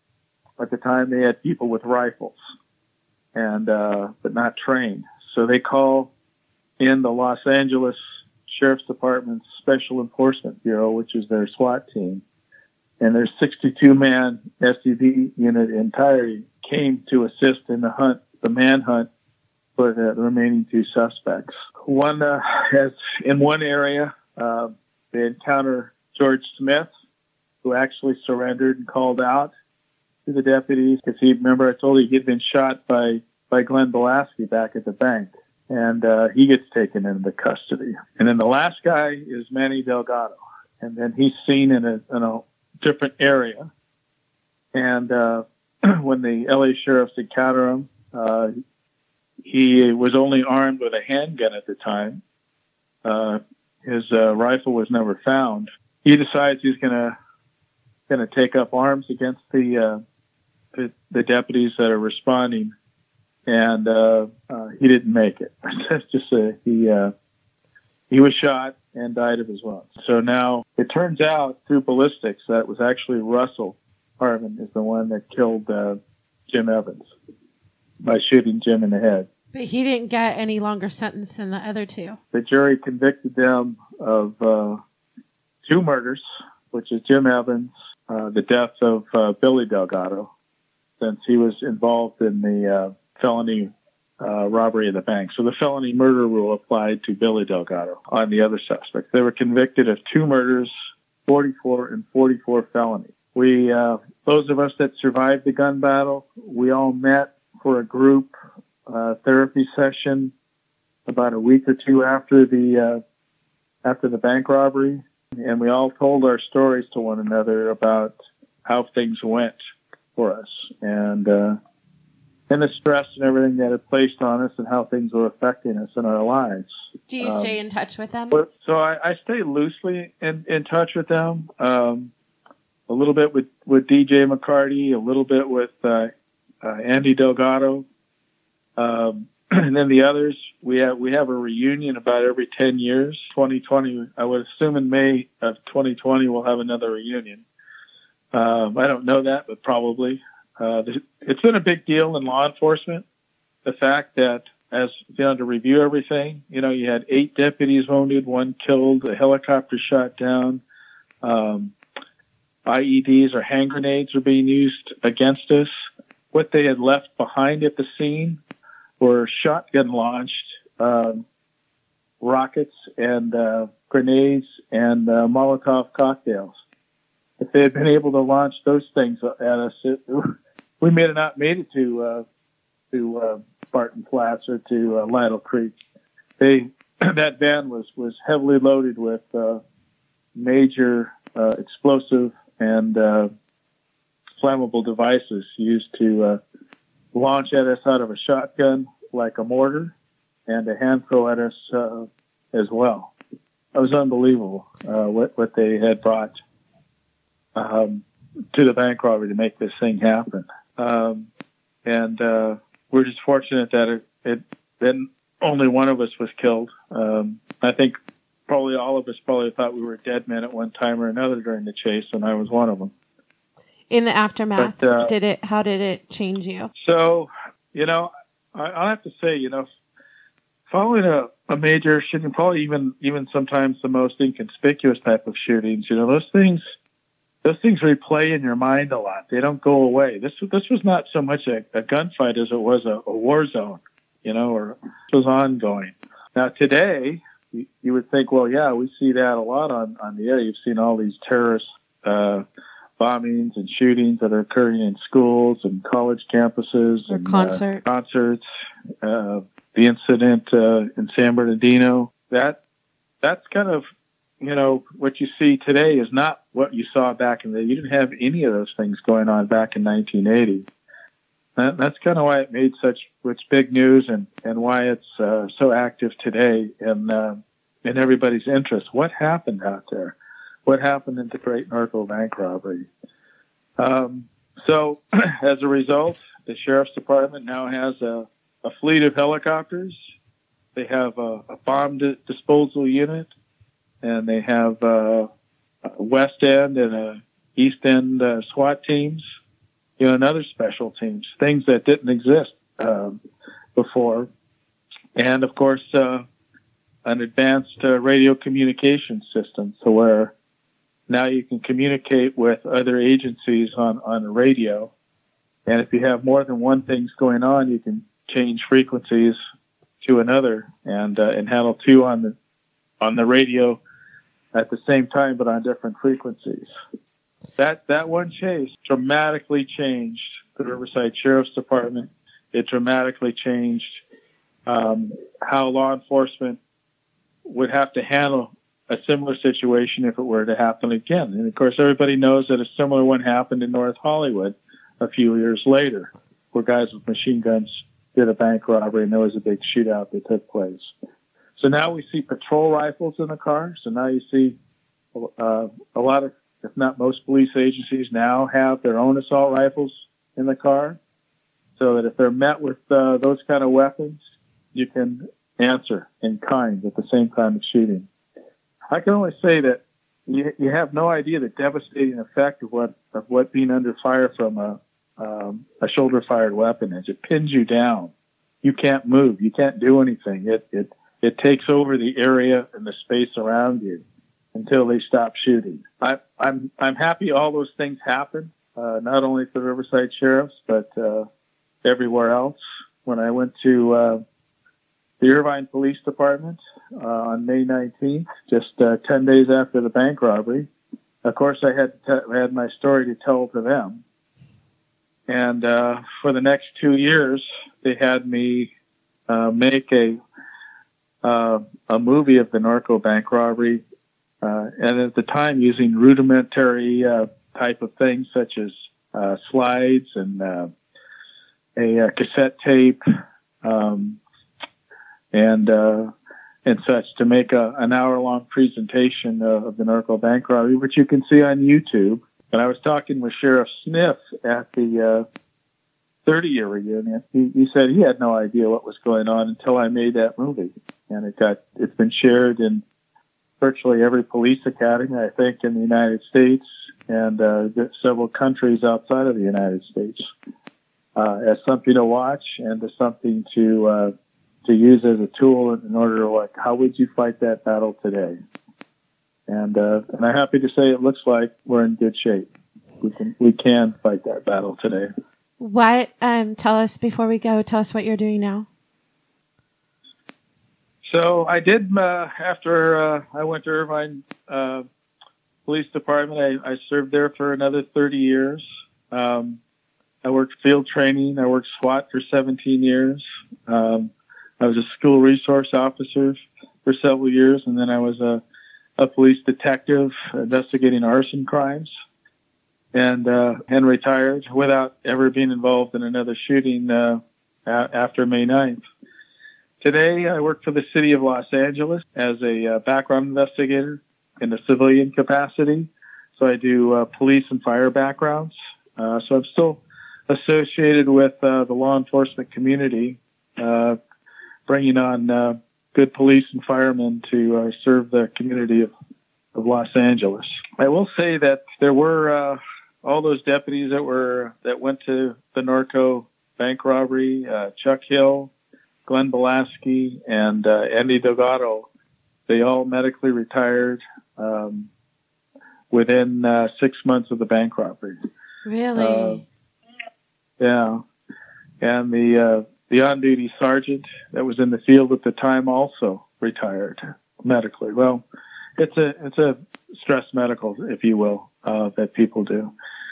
C: At the time, they had people with rifles, and uh, but not trained. So they call in the Los Angeles Sheriff's Department's Special Enforcement Bureau, which is their SWAT team. And their sixty-two man S U V unit entirely came to assist in the hunt, the manhunt for the, the remaining two suspects. One uh, has in one area, uh, they encounter George Smith, who actually surrendered and called out to the deputies because he, remember, I told you he'd been shot by by Glenn Belasky back at the bank, and uh, he gets taken into custody. And then the last guy is Manny Delgado, and then he's seen in a, in a different area. And uh, when the L A sheriffs encounter him, uh, he was only armed with a handgun at the time. Uh, his uh, rifle was never found. He decides he's going to going to take up arms against the, uh, the the deputies that are responding, and uh, uh, he didn't make it. Let's just say he uh, he was shot and died of his wounds. So now it turns out through ballistics that it was actually Russell Harmon is the one that killed uh, Jim Evans by shooting Jim in the head.
A: But he didn't get any longer sentence than the other two.
C: The jury convicted them of uh, two murders, which is Jim Evans, uh, the death of uh, Billy Delgado, since he was involved in the uh, felony uh, robbery of the bank. So the felony murder rule applied to Billy Delgado on the other suspects. They were convicted of two murders, forty-four and forty-four felonies. We, uh, those of us that survived the gun battle, we all met for a group uh, therapy session about a week or two after the uh, after the bank robbery, and we all told our stories to one another about how things went for us, and uh, and the stress and everything that it placed on us, and how things were affecting us in our lives.
A: Do you um, stay in touch with them?
C: So I, I stay loosely in, in touch with them. Um, a little bit with, with D J McCarty, a little bit with uh, uh, Andy Delgado, um, and then the others. We have we have a reunion about every ten years. twenty twenty, I would assume in May of twenty twenty we'll have another reunion. Um, I don't know that, but probably. Uh, it's been a big deal in law enforcement. The fact that, as you know, to review everything, you know, you had eight deputies wounded, one killed, a helicopter shot down. Um, I E Ds or hand grenades are being used against us. What they had left behind at the scene were shotgun launched um, rockets and uh, grenades and uh, Molotov cocktails. If they had been able to launch those things at us, it, we may have not made it to uh, to uh, Barton Flats or to uh, Lytle Creek. They that van was was heavily loaded with uh, major uh, explosive and uh, flammable devices used to uh, launch at us out of a shotgun like a mortar, and a hand throw at us uh, as well. It was unbelievable uh, what what they had brought Um, to the bank robbery to make this thing happen. Um, and uh, we're just fortunate that it, it then only one of us was killed. Um, I think probably all of us probably thought we were dead men at one time or another during the chase, and I was one of them.
A: In the aftermath,
C: but, uh,
A: did it? How did it change you?
C: So, you know, I, I'll have to say, you know, following a, a major shooting, probably even even sometimes the most inconspicuous type of shootings, you know, those things Those things replay in your mind a lot. They don't go away. This this was not so much a, a gunfight as it was a, a war zone, you know, or it was ongoing. Now today, you, you would think, well, yeah, we see that a lot on, on the air. You've seen all these terrorist uh, bombings and shootings that are occurring in schools and college campuses
A: or
C: and
A: concert.
C: uh, concerts. Uh, the incident uh, in San Bernardino. That that's kind of, you know, what you see today is not what you saw back in the day. You didn't have any of those things going on back in nineteen eighty. That, that's kind of why it made such, such big news, and, and why it's uh, so active today in, uh, in everybody's interest. What happened out there? What happened in the Great Norco Bank robbery? Um, so as a result, the Sheriff's Department now has a, a fleet of helicopters. They have a, a bomb di- disposal unit. and they have uh, West End and uh, East End uh, SWAT teams, you know, and other special teams, things that didn't exist um, before. And, of course, uh, an advanced uh, radio communication system, so where now you can communicate with other agencies on, on the radio. And if you have more than one thing going on, you can change frequencies to another and uh, and handle two on the on the radio at the same time, but on different frequencies. That that one chase dramatically changed the Riverside Sheriff's Department. It dramatically changed um, how law enforcement would have to handle a similar situation if it were to happen again. And of course, everybody knows that a similar one happened in North Hollywood a few years later, where guys with machine guns did a bank robbery and there was a big shootout that took place. So now we see patrol rifles in the car. So now you see uh, a lot of, if not most police agencies now have their own assault rifles in the car, so that if they're met with uh, those kind of weapons, you can answer in kind at the same time as shooting. I can only say that you, you have no idea the devastating effect of what of what being under fire from a um, a shoulder-fired weapon is. It pins you down. You can't move. You can't do anything. It it it takes over the area and the space around you until they stop shooting. I, I'm I'm happy all those things happen, uh, not only for Riverside Sheriffs but uh, everywhere else. When I went to uh, the Irvine Police Department uh, on May nineteenth, just uh, ten days after the bank robbery. Of course, I had to t- I had my story to tell to them. And uh, for the next two years, they had me uh, make a uh, a movie of the Norco bank robbery, uh, and at the time using rudimentary uh, type of things such as uh, slides and uh, a, a cassette tape. Um, and uh, and such to make a, an hour-long presentation uh, of the Norco bank robbery, which you can see on YouTube. And I was talking with Sheriff Smith at the uh, thirty-year reunion. He, he said he had no idea what was going on until I made that movie. And it got it's been shared in virtually every police academy, I think, in the United States and uh, several countries outside of the United States uh, as something to watch and as something to... Uh, to use as a tool in order to, like, how would you fight that battle today? And uh, and I'm happy to say it looks like we're in good shape. We can we can fight that battle today.
A: What? Um, tell us before we go. Tell us what you're doing now.
C: So I did uh, after uh, I went to Irvine uh, Police Department. I, I served there for another thirty years. Um, I worked field training. I worked SWAT for seventeen years. Um, I was a school resource officer for several years, and then I was a, a police detective investigating arson crimes, and uh, and retired without ever being involved in another shooting uh, a- after May ninth. Today, I work for the city of Los Angeles as a uh, background investigator in a civilian capacity. So I do uh, police and fire backgrounds. Uh, so I'm still associated with uh, the law enforcement community, uh, bringing on uh, good police and firemen to uh, serve the community of, of Los Angeles. I will say that there were uh, all those deputies that were that went to the Norco bank robbery, uh, Chuck Hill, Glenn Belaski, and uh, Andy Delgado. They all medically retired um, within uh, six months of the bank robbery.
A: Really?
C: Uh, yeah. And the uh, the on-duty sergeant that was in the field at the time also retired medically. Well, it's a it's a stress medical, if you will, uh, that people do.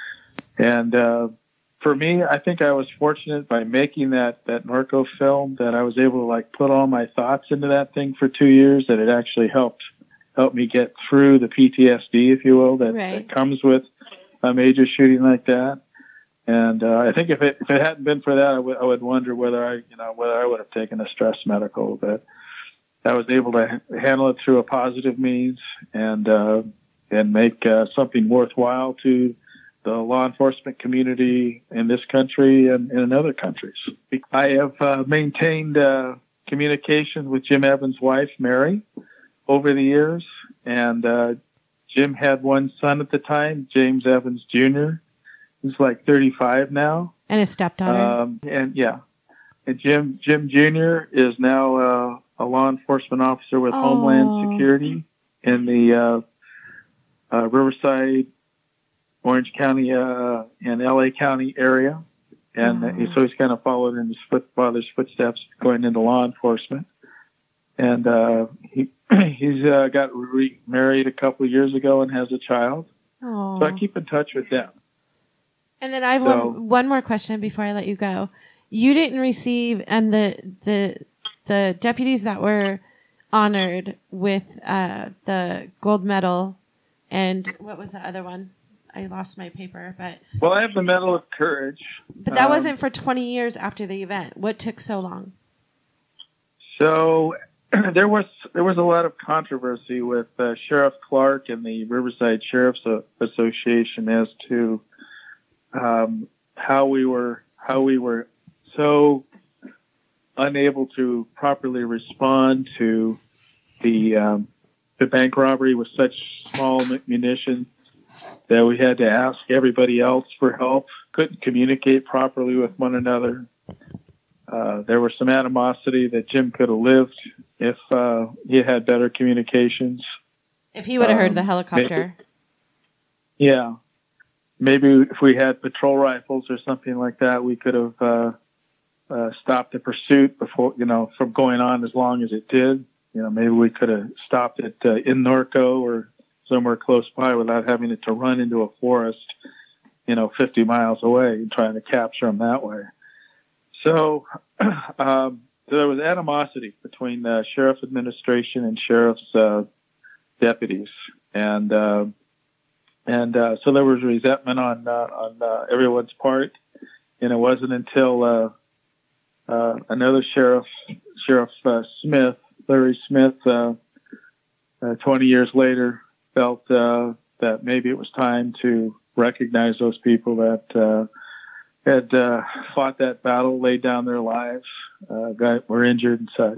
C: And uh, for me, I think I was fortunate by making that that Norco film that I was able to, like, put all my thoughts into that thing for two years. That it actually helped helped me get through the P T S D, if you will, that,
A: right.
C: that comes with a major shooting like that. And uh, I think if it if it hadn't been for that, I, w- I would wonder whether I you know whether I would have taken a stress medical. But I was able to h- handle it through a positive means and uh, and make uh, something worthwhile to the law enforcement community in this country and, and in other countries. I have uh, maintained uh, communication with Jim Evans' wife, Mary, over the years, and uh, Jim had one son at the time, James Evans Junior He's like thirty-five now.
A: And a stepdaughter.
C: Um, and yeah, and Jim Jim Junior is now uh, a law enforcement officer with
A: Oh.
C: Homeland Security in the uh, uh, Riverside, Orange County, uh, and L A County area. And
A: Oh.
C: uh, so he's kind of followed in his foot, father's footsteps going into law enforcement. And uh, he he's uh, got remarried a couple of years ago and has a child.
A: Oh.
C: So I keep in touch with them.
A: And then I have
C: So-
A: one, one more question before I let you go. You didn't receive, and the the the deputies that were honored with uh, the gold medal, and what was the other one? I lost my paper, but
C: Well, I have the Medal of Courage.
A: but that
C: Um,
A: wasn't for twenty years after the event. What took so long?
C: So there was there was a lot of controversy with uh, Sheriff Clark and the Riverside Sheriff's Association as to um, how we were how we were so unable to properly respond to the um, the bank robbery with such small munitions that we had to ask everybody else for help. Couldn't communicate properly with one another. Uh, there was some animosity that Jim could have lived if uh, he had better communications.
A: If he would have heard
C: Um,
A: the helicopter.
C: Yeah. Maybe if we had patrol rifles or something like that, we could have uh, uh, stopped the pursuit before, you know, from going on as long as it did. You know, maybe we could have stopped it uh, in Norco or somewhere close by without having it to run into a forest, you know, fifty miles away and trying to capture them that way. So, um, so there was animosity between the sheriff administration and sheriff's uh, deputies, and uh, and uh, so there was resentment on uh, on uh, everyone's part. And it wasn't until uh, uh, another sheriff, Sheriff uh, Smith, Larry Smith, uh, uh, twenty years later, felt uh, that maybe it was time to recognize those people that uh, had uh, fought that battle, laid down their lives, uh, got were injured and such.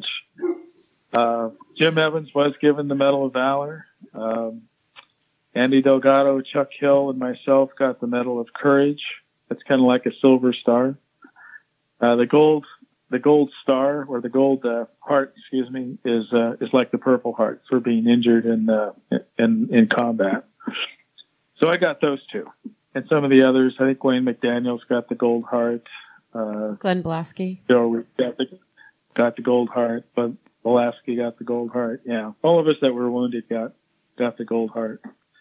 C: Uh, Jim Evans was given the Medal of Valor. Um, Andy Delgado, Chuck Hill, and myself got the Medal of Courage. That's kind of like a silver star. Uh, the gold, the gold star or the gold uh, heart, excuse me, is uh, is like the Purple Heart for being injured in uh, in in combat. So I got those two. And some of the others, I think Wayne McDaniel's got the Gold Heart. Uh,
A: Glenn Blasky.
C: Joe Reed got the, got the Gold Heart, but Blasky got the Gold Heart. Yeah, all of us that were wounded got got the Gold Heart.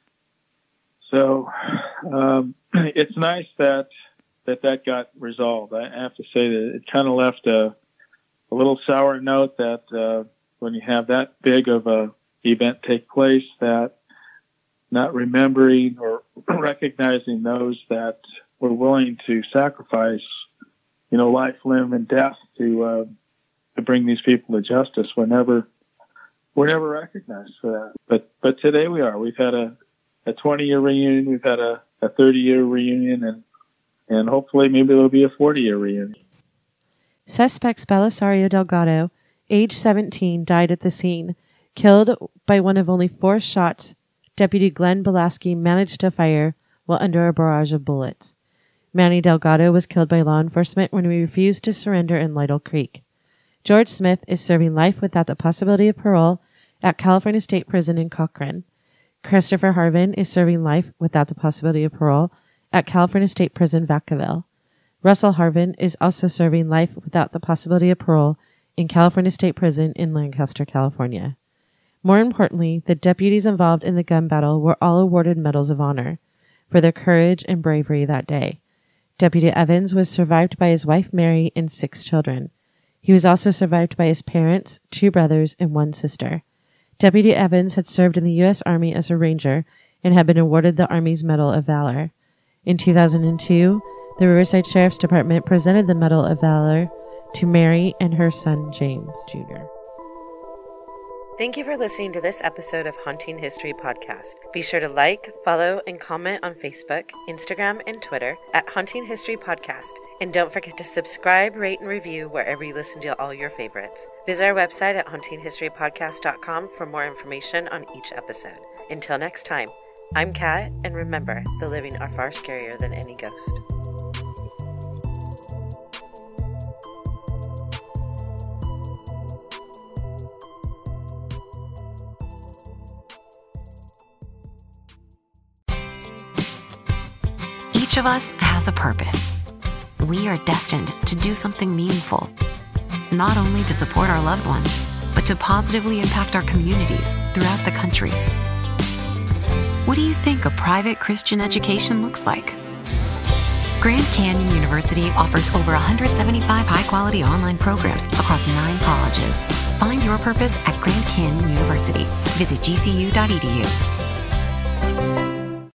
C: So um, it's nice that that that got resolved. I have to say that it kind of left a a little sour note that uh, when you have that big of a event take place, that not remembering or recognizing those that were willing to sacrifice, you know, life, limb, and death to uh, to bring these people to justice were never were never recognized for that. But but today we are. We've had a a twenty year reunion. We've had a, a thirty year reunion, and and hopefully maybe there'll be a forty year reunion.
A: Suspects Belisario Delgado, age seventeen, died at the scene, killed by one of only four shots Deputy Glenn Blasky managed to fire while under a barrage of bullets. Manny Delgado was killed by law enforcement when he refused to surrender in Lytle Creek. George Smith is serving life without the possibility of parole at California State Prison in Cochran. Christopher Harvin is serving life without the possibility of parole at California State Prison, Vacaville. Russell Harvin is also serving life without the possibility of parole in California State Prison in Lancaster, California. More importantly, the deputies involved in the gun battle were all awarded medals of honor for their courage and bravery that day. Deputy Evans was survived by his wife Mary and six children. He was also survived by his parents, two brothers, and one sister. Deputy Evans had served in the U S Army as a ranger and had been awarded the Army's Medal of Valor. In two thousand two, the Riverside Sheriff's Department presented the Medal of Valor to Mary and her son James Junior Thank you for listening to this episode of Haunting History Podcast. Be sure to like, follow, and comment on Facebook, Instagram, and Twitter at Haunting History Podcast. And don't forget to subscribe, rate, and review wherever you listen to all your favorites. Visit our website at haunting history podcast dot com for more information on each episode. Until next time, I'm Kat, and remember, the living are far scarier than any ghost.
D: Each of us has a purpose. We are destined to do something meaningful, not only to support our loved ones, but to positively impact our communities throughout the country. What do you think a private Christian education looks like? Grand Canyon University offers over one hundred seventy-five high-quality online programs across nine colleges. Find your purpose at Grand Canyon University. Visit G C U dot E D U.